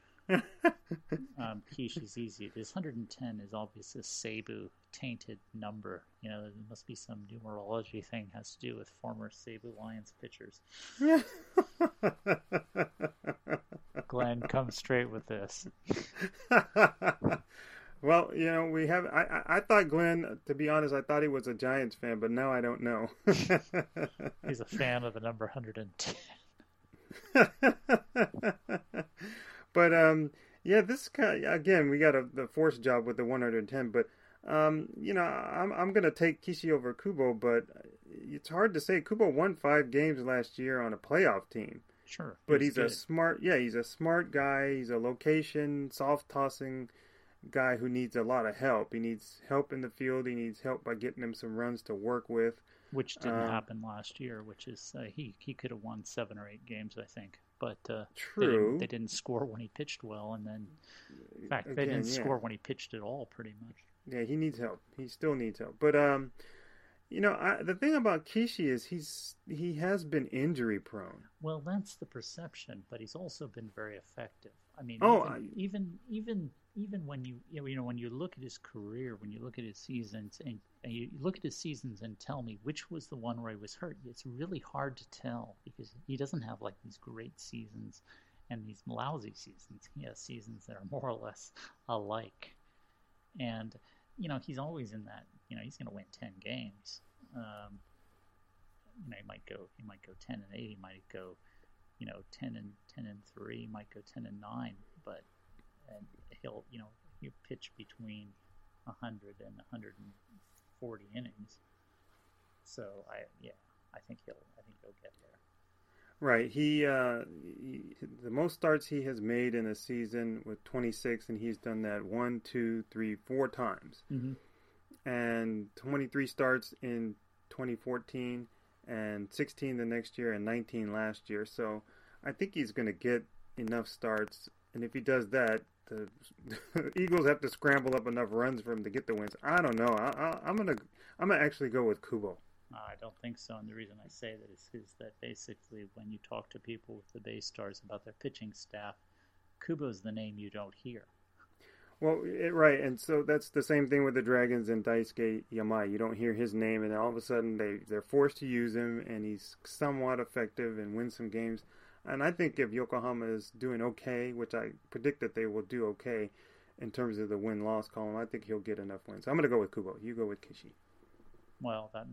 Kishi's easy. This 110 is obviously a Seibu tainted number. You know, there must be some numerology thing has to do with former Seibu Lions pitchers. Glenn, come straight with this. Well, you know, we have. I thought Glenn, to be honest, I thought he was a Giants fan, but now I don't know. He's a fan of the number 110. But this again, we got the force job with the 110. But you know, I'm gonna take Kishi over Kubo, but it's hard to say. Kubo won 5 games last year on a playoff team. Sure, but he's a smart guy. He's a location soft tossing guy who needs a lot of help. He needs help in the field. He needs help by getting him some runs to work with. Which didn't happen last year, which is he could have won 7 or 8 games, I think. But true, they didn't score when he pitched well, and then, in fact, they didn't score when he pitched at all, pretty much. Yeah, he needs help. He still needs help. But you know, the thing about Kishi is he has been injury prone. Well, that's the perception, but he's also been very effective. I mean, Oh, even when when you look at his career, when you look at his seasons, and you look at his seasons and tell me which was the one where he was hurt, it's really hard to tell because he doesn't have like these great seasons and these lousy seasons. He has seasons that are more or less alike, and he's always in that. He's going to win 10 games. He might go 10-8. He might go 10-3. He might go 10-9, but he'll pitch between 100 and 140 innings. So I think he'll get there. Right. He the most starts he has made in a season with 26, and he's done that 1, 2, 3, 4 times. Mm-hmm. And 23 starts in 2014, and 16 the next year, and 19 last year. So I think he's going to get enough starts, and if he does that, the Eagles have to scramble up enough runs for him to get the wins. I don't know. I'm gonna actually go with Kubo. I don't think so, and the reason I say that is that basically when you talk to people with the Bay Stars about their pitching staff, Kubo's the name you don't hear. Well, right, and so that's the same thing with the Dragons and Daisuke Yamai. You don't hear his name, and all of a sudden they're forced to use him, and he's somewhat effective and wins some games. And I think if Yokohama is doing okay, which I predict that they will do okay in terms of the win-loss column, I think he'll get enough wins. So I'm going to go with Kubo. You go with Kishi. Well, that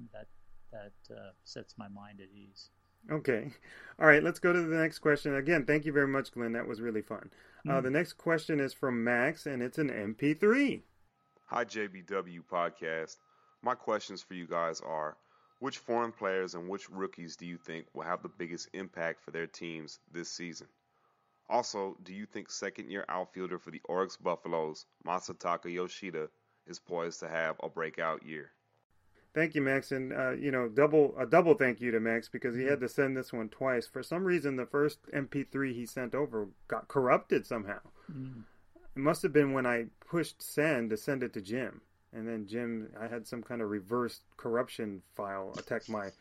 sets my mind at ease. Okay. All right, let's go to the next question. Again, thank you very much, Glenn. That was really fun. The next question is from Max, and it's an MP3. Hi, JBW Podcast. My questions for you guys are, which foreign players and which rookies do you think will have the biggest impact for their teams this season? Also, do you think second-year outfielder for the Oryx Buffaloes, Masataka Yoshida, is poised to have a breakout year? Thank you, Max, and a double thank you to Max because he had to send this one twice. For some reason, the first MP3 he sent over got corrupted somehow. It must have been when I pushed send to send it to Jim, and then Jim, I had some kind of reverse corruption file attack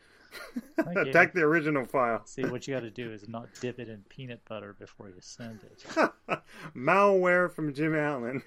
the original file. See, what you got to do is not dip it in peanut butter before you send it. Malware from Jim Allen.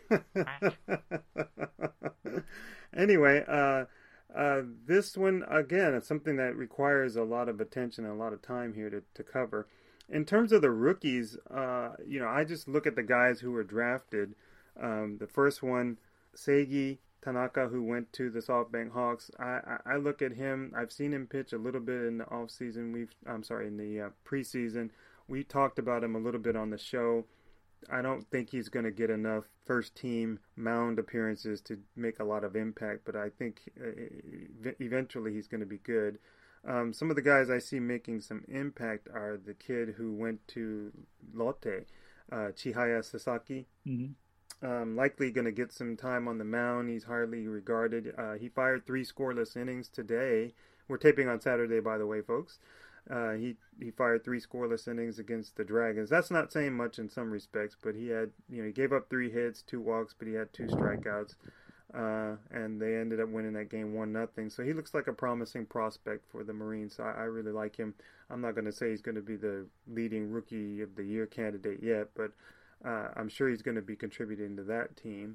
Anyway, this one, again, is something that requires a lot of attention and a lot of time here to cover. In terms of the rookies, I just look at the guys who were drafted. The first one, Seiji Tanaka, who went to the SoftBank Hawks. I look at him. I've seen him pitch a little bit in the offseason. In the preseason. We talked about him a little bit on the show. I don't think he's going to get enough first-team mound appearances to make a lot of impact, but I think eventually he's going to be good. Some of the guys I see making some impact are the kid who went to Lotte, Chihaya Sasaki. Mm-hmm. Likely going to get some time on the mound. He's highly regarded. He fired 3 scoreless innings today. We're taping on Saturday, by the way, folks. He fired 3 scoreless innings against the Dragons. That's not saying much in some respects, but he had, he gave up 3 hits, 2 walks, but he had 2 strikeouts, and they ended up winning that game 1-0. So he looks like a promising prospect for the Marines. So I really like him. I'm not going to say he's going to be the leading rookie of the year candidate yet, but I'm sure he's going to be contributing to that team.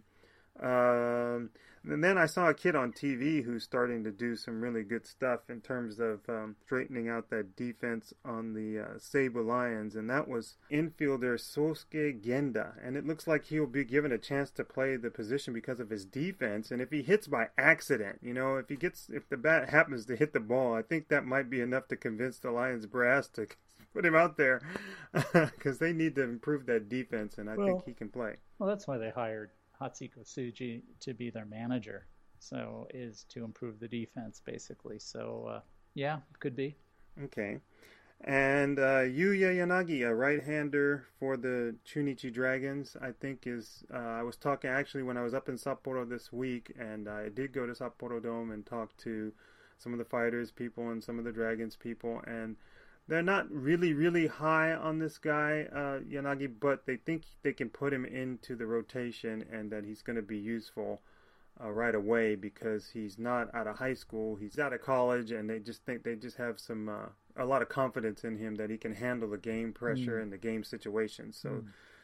And then I saw a kid on TV who's starting to do some really good stuff in terms of straightening out that defense on the Seibu Lions, and that was infielder Sosuke Genda. And it looks like he'll be given a chance to play the position because of his defense. And if he hits by accident, if the bat happens to hit the ball, I think that might be enough to convince the Lions brass to put him out there because they need to improve that defense, and I think he can play. Well, that's why they hired Hatsuko Tsuji to be their manager, is to improve the defense, basically. So, could be. Okay. And Yuya Yanagi, a right-hander for the Chunichi Dragons, I think is, I was talking actually when I was up in Sapporo this week, and I did go to Sapporo Dome and talk to some of the Fighters people and some of the Dragons people, and they're not really, really high on this guy, Yanagi, but they think they can put him into the rotation and that he's going to be useful right away because he's not out of high school, he's out of college, and they just have some a lot of confidence in him that he can handle the game pressure and the game situation. So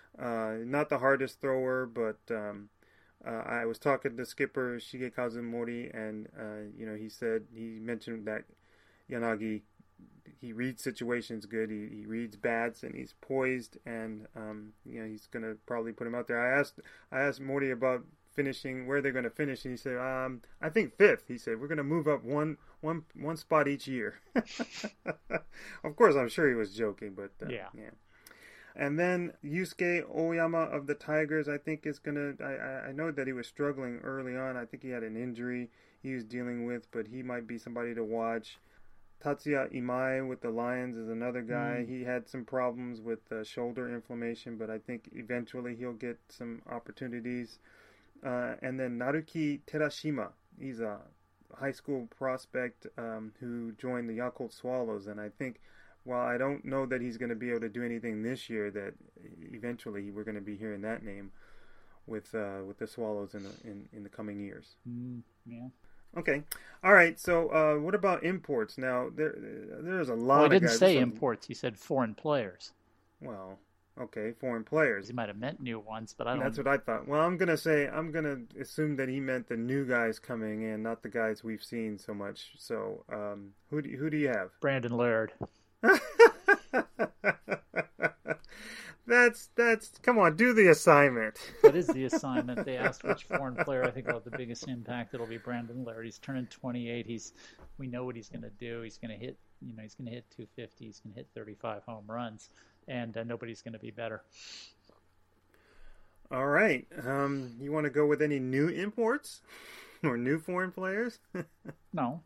Not the hardest thrower, but I was talking to skipper Shigekazu Mori, and he mentioned that Yanagi, he reads situations good. He reads bats, and he's poised, and he's gonna probably put him out there. I asked Mori about finishing, where they're gonna finish, and he said, I think 5th. He said we're gonna move up one spot each year. Of course, I'm sure he was joking, but yeah. And then Yusuke Oyama of the Tigers, I think is gonna. I know that he was struggling early on. I think he had an injury he was dealing with, but he might be somebody to watch. Tatsuya Imai with the Lions is another guy. He had some problems with shoulder inflammation, but I think eventually he'll get some opportunities. And then Naruki Terashima, he's a high school prospect who joined the Yakult Swallows, and I think, while I don't know that he's going to be able to do anything this year, that eventually we're going to be hearing that name with the Swallows in the coming years. Yeah. Okay. All right. So what about imports? Now there's a lot. Well, of he didn't guys. say imports. He said foreign players. Well, okay, foreign players. He might have meant new ones, but I don't. That's what I thought. Well, I'm gonna assume that he meant the new guys coming in, not the guys we've seen so much. So who do you have? Brandon Laird. That's come on, do the assignment. What is the assignment? They asked which foreign player I think will have the biggest impact. It'll be Brandon Laird. He's turning 28. We know what he's going to do. He's going to hit, he's going to hit 250. He's going to hit 35 home runs, and nobody's going to be better. All right. You want to go with any new imports or new foreign players? No.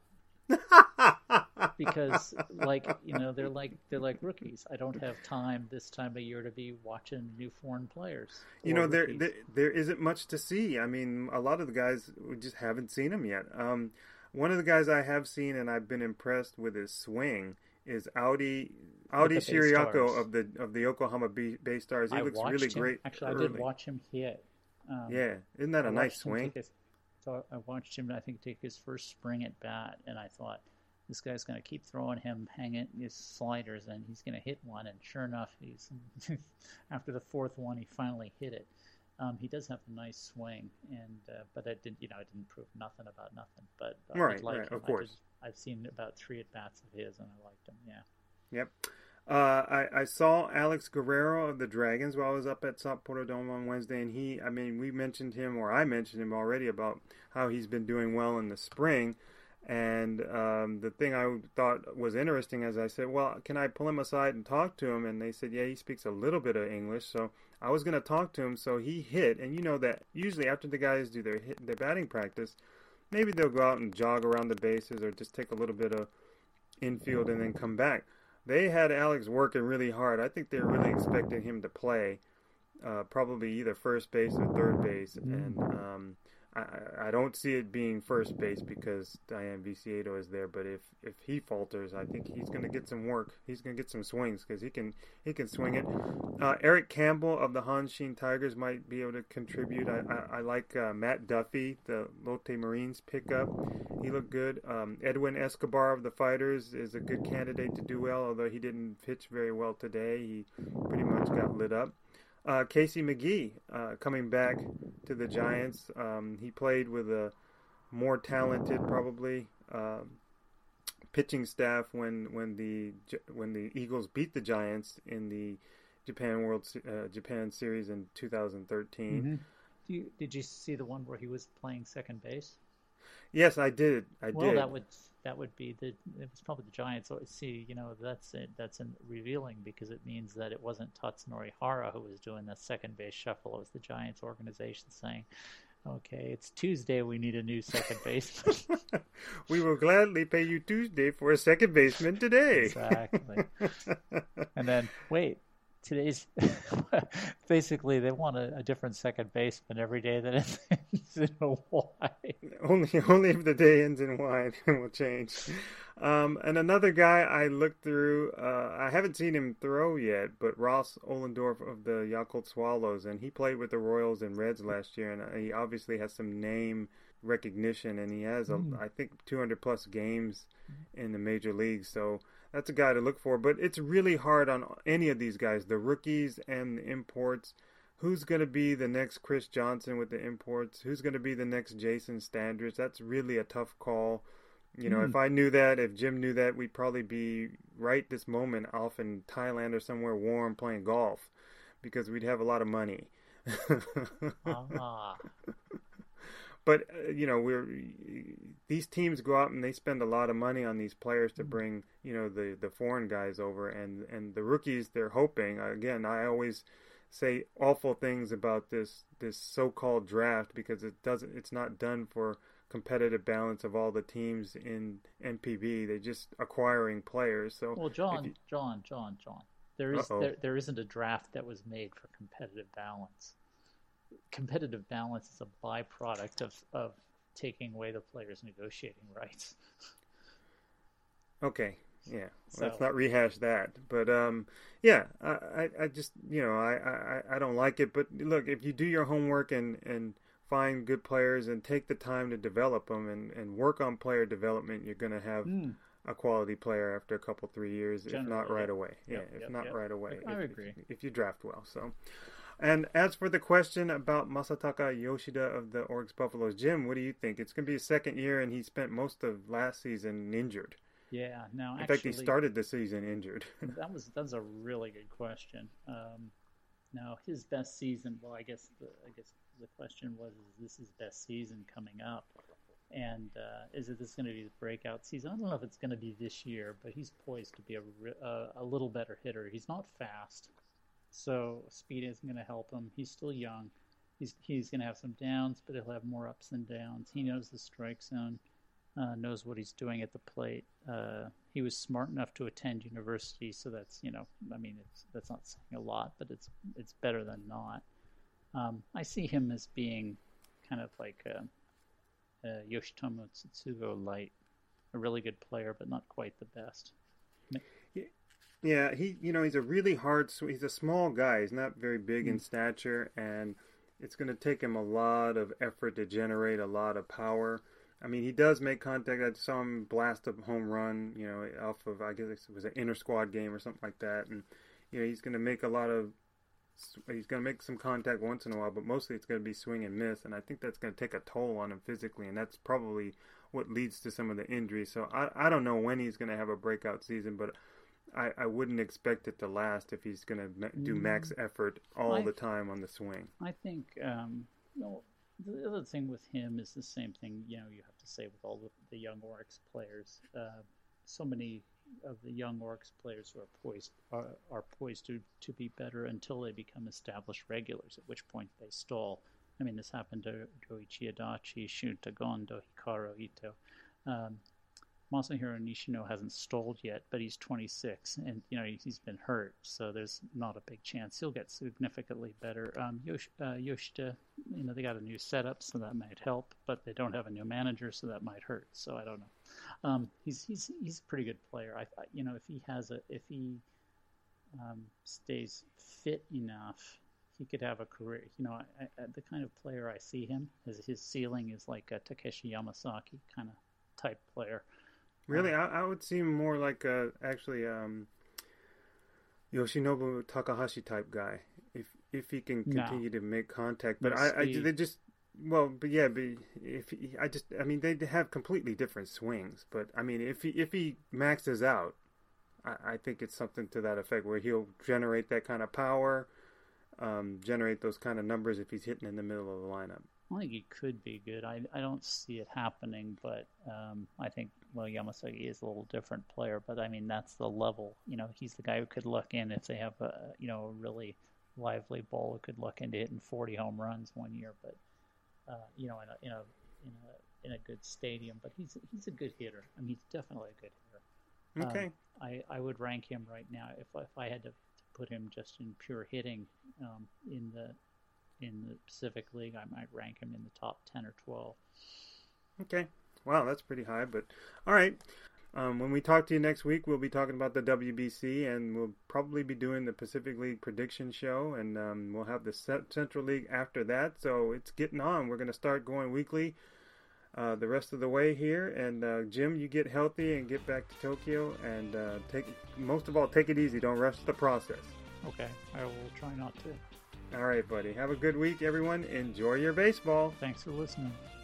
Because they're like rookies. I don't have time this time of year to be watching new foreign players. There isn't much to see. I mean, a lot of the guys, we just haven't seen them yet. One of the guys I have seen and I've been impressed with his swing is Audi Shiriako of the Yokohama Bay Stars. He looks really great. Actually, I did watch him hit. Yeah, isn't that a nice swing? So I watched him, I think, take his first spring at bat, and I thought, this guy's going to keep throwing him, hanging his sliders, and he's going to hit one. And sure enough, after the 4th one, he finally hit it. He does have a nice swing, but it didn't prove nothing about nothing. But right, him. Of course. I've seen about 3 at bats of his, and I liked him. Yeah. Yep. I saw Alex Guerrero of the Dragons while I was up at Sapporo Dome on Wednesday, and I mentioned him already about how he's been doing well in the spring. And the thing I thought was interesting, as I said, well, can I pull him aside and talk to him? And they said, yeah, he speaks a little bit of English. So I was going to talk to him. So he hit, and you know that usually after the guys do their batting practice, maybe they'll go out and jog around the bases or just take a little bit of infield and then come back. They had Alex working really hard. I think they're really expecting him to play probably either first base or third base. And I don't see it being first base because Diane Viciedo is there. But if he falters, I think he's going to get some work. He's going to get some swings because he can swing it. Eric Campbell of the Hanshin Tigers might be able to contribute. I like Matt Duffy, the Lotte Marines pickup. He looked good. Edwin Escobar of the Fighters is a good candidate to do well, although he didn't pitch very well today. He pretty much got lit up. Casey McGee coming back to the Giants. He played with a more talented, probably, pitching staff when the Eagles beat the Giants in the Japan Series in 2013. Mm-hmm. Did you see the one where he was playing second base? Yes, I did. Well, that would be it was probably the Giants. So see, that's revealing because it means that it wasn't Tatsunori Hara who was doing the second base shuffle. It was the Giants organization saying, okay, it's Tuesday, we need a new second baseman. We will gladly pay you Tuesday for a second baseman today. Exactly. And then, wait, today's basically they want a different second baseman every day that ends in a Y. Only if the day ends in Y, then will change. And another guy I looked through, I haven't seen him throw yet, but Ross Ohlendorf of the Yakult Swallows, and he played with the Royals and Reds last year, and he obviously has some name recognition, and he has, I think, 200 plus games in the major leagues, so that's a guy to look for. But it's really hard on any of these guys, the rookies and the imports. who's going to be the next Chris Johnson with the imports? Who's going to be the next Jason Standridge? That's really a tough call. You know, if I knew that, if Jim knew that, we'd probably be right this moment off in Thailand or somewhere warm playing golf because we'd have a lot of money. But, you know, these teams go out and they spend a lot of money on these players to bring, you know, the foreign guys over. And the rookies, they're hoping. Again, I always say awful things about this so-called draft because it's not done for competitive balance of all the teams in NPB. They're just acquiring players. So well, John, there isn't a draft that was made for competitive balance. Competitive balance is a byproduct of taking away the players' negotiating rights. Okay, yeah, let's not rehash that. But yeah, I just, you know, I don't like it. But look, if you do your homework and find good players and take the time to develop them and work on player development, you're going to have a quality player after a couple 3 years, if not right away. Right away. I agree. If you draft well. So. And as for the question about Masataka Yoshida of the Oryx Buffaloes, Jim, what do you think? It's going to be his second year, and he spent most of last season injured. Yeah, no, in fact, he started the season injured. That's a really good question. Now, his best season. Well, I guess the question was: is this his best season coming up? And is this going to be the breakout season? I don't know if it's going to be this year, but he's poised to be a little better hitter. He's not fast. So speed isn't going to help him. He's still young. He's going to have some downs, but he'll have more ups and downs. He knows the strike zone, knows what he's doing at the plate. He was smart enough to attend university, so that's, you know, I mean, that's not saying a lot, but it's better than not. I see him as being kind of like Yoshitomo Tsutsugo light, a really good player, but not quite the best. Yeah, he's a really he's a small guy. He's not very big in stature, and it's going to take him a lot of effort to generate a lot of power. I mean, he does make contact. I saw him blast a home run, you know, off of, I guess it was an inter-squad game or something like that. And, you know, he's going to make some contact once in a while, but mostly it's going to be swing and miss. And I think that's going to take a toll on him physically, and that's probably what leads to some of the injuries. So I don't know when he's going to have a breakout season, but I wouldn't expect it to last if he's going to do max effort all the time on the swing. I think, the other thing with him is the same thing, you know, you have to say with all the young Oryx players. So many of the young Oryx players who are poised to be better until they become established regulars, at which point they stall. I mean, this happened to Joichi Adachi, Shunta Gondo, Hikaru Ito. Masahiro Nishino hasn't stalled yet, but he's 26, and you know he's been hurt, so there's not a big chance he'll get significantly better. Yoshida, you know, they got a new setup, so that might help, but they don't have a new manager, so that might hurt. So I don't know. He's a pretty good player. You know, if he stays fit enough, he could have a career. You know, the kind of player I see him as his ceiling is like a Takeshi Yamasaki kind of type player. Really, I would see him more like Yoshinobu Takahashi type guy, if he can continue to make contact. But they have completely different swings. But I mean, if he maxes out, I think it's something to that effect where he'll generate that kind of power, generate those kind of numbers if he's hitting in the middle of the lineup. I think he could be good. I don't see it happening, but I think, well, Yamasaki is a little different player, but I mean, that's the level. You know, he's the guy who could luck in if they have a really lively ball who could luck into hitting 40 home runs one year, but you know, in a good stadium. But he's a good hitter. I mean, he's definitely a good hitter. Okay. I would rank him right now if I had to put him just in pure hitting in the Pacific League, I might rank him in the top 10 or 12. Okay. Wow, that's pretty high, but all right. When we talk to you next week, we'll be talking about the WBC, and we'll probably be doing the Pacific League prediction show, and we'll have the Central League after that. So it's getting on. We're going to start going weekly the rest of the way here. And Jim, you get healthy and get back to Tokyo, and take it easy. Don't rush the process. Okay, I will try not to. All right, buddy. Have a good week, everyone. Enjoy your baseball. Thanks for listening.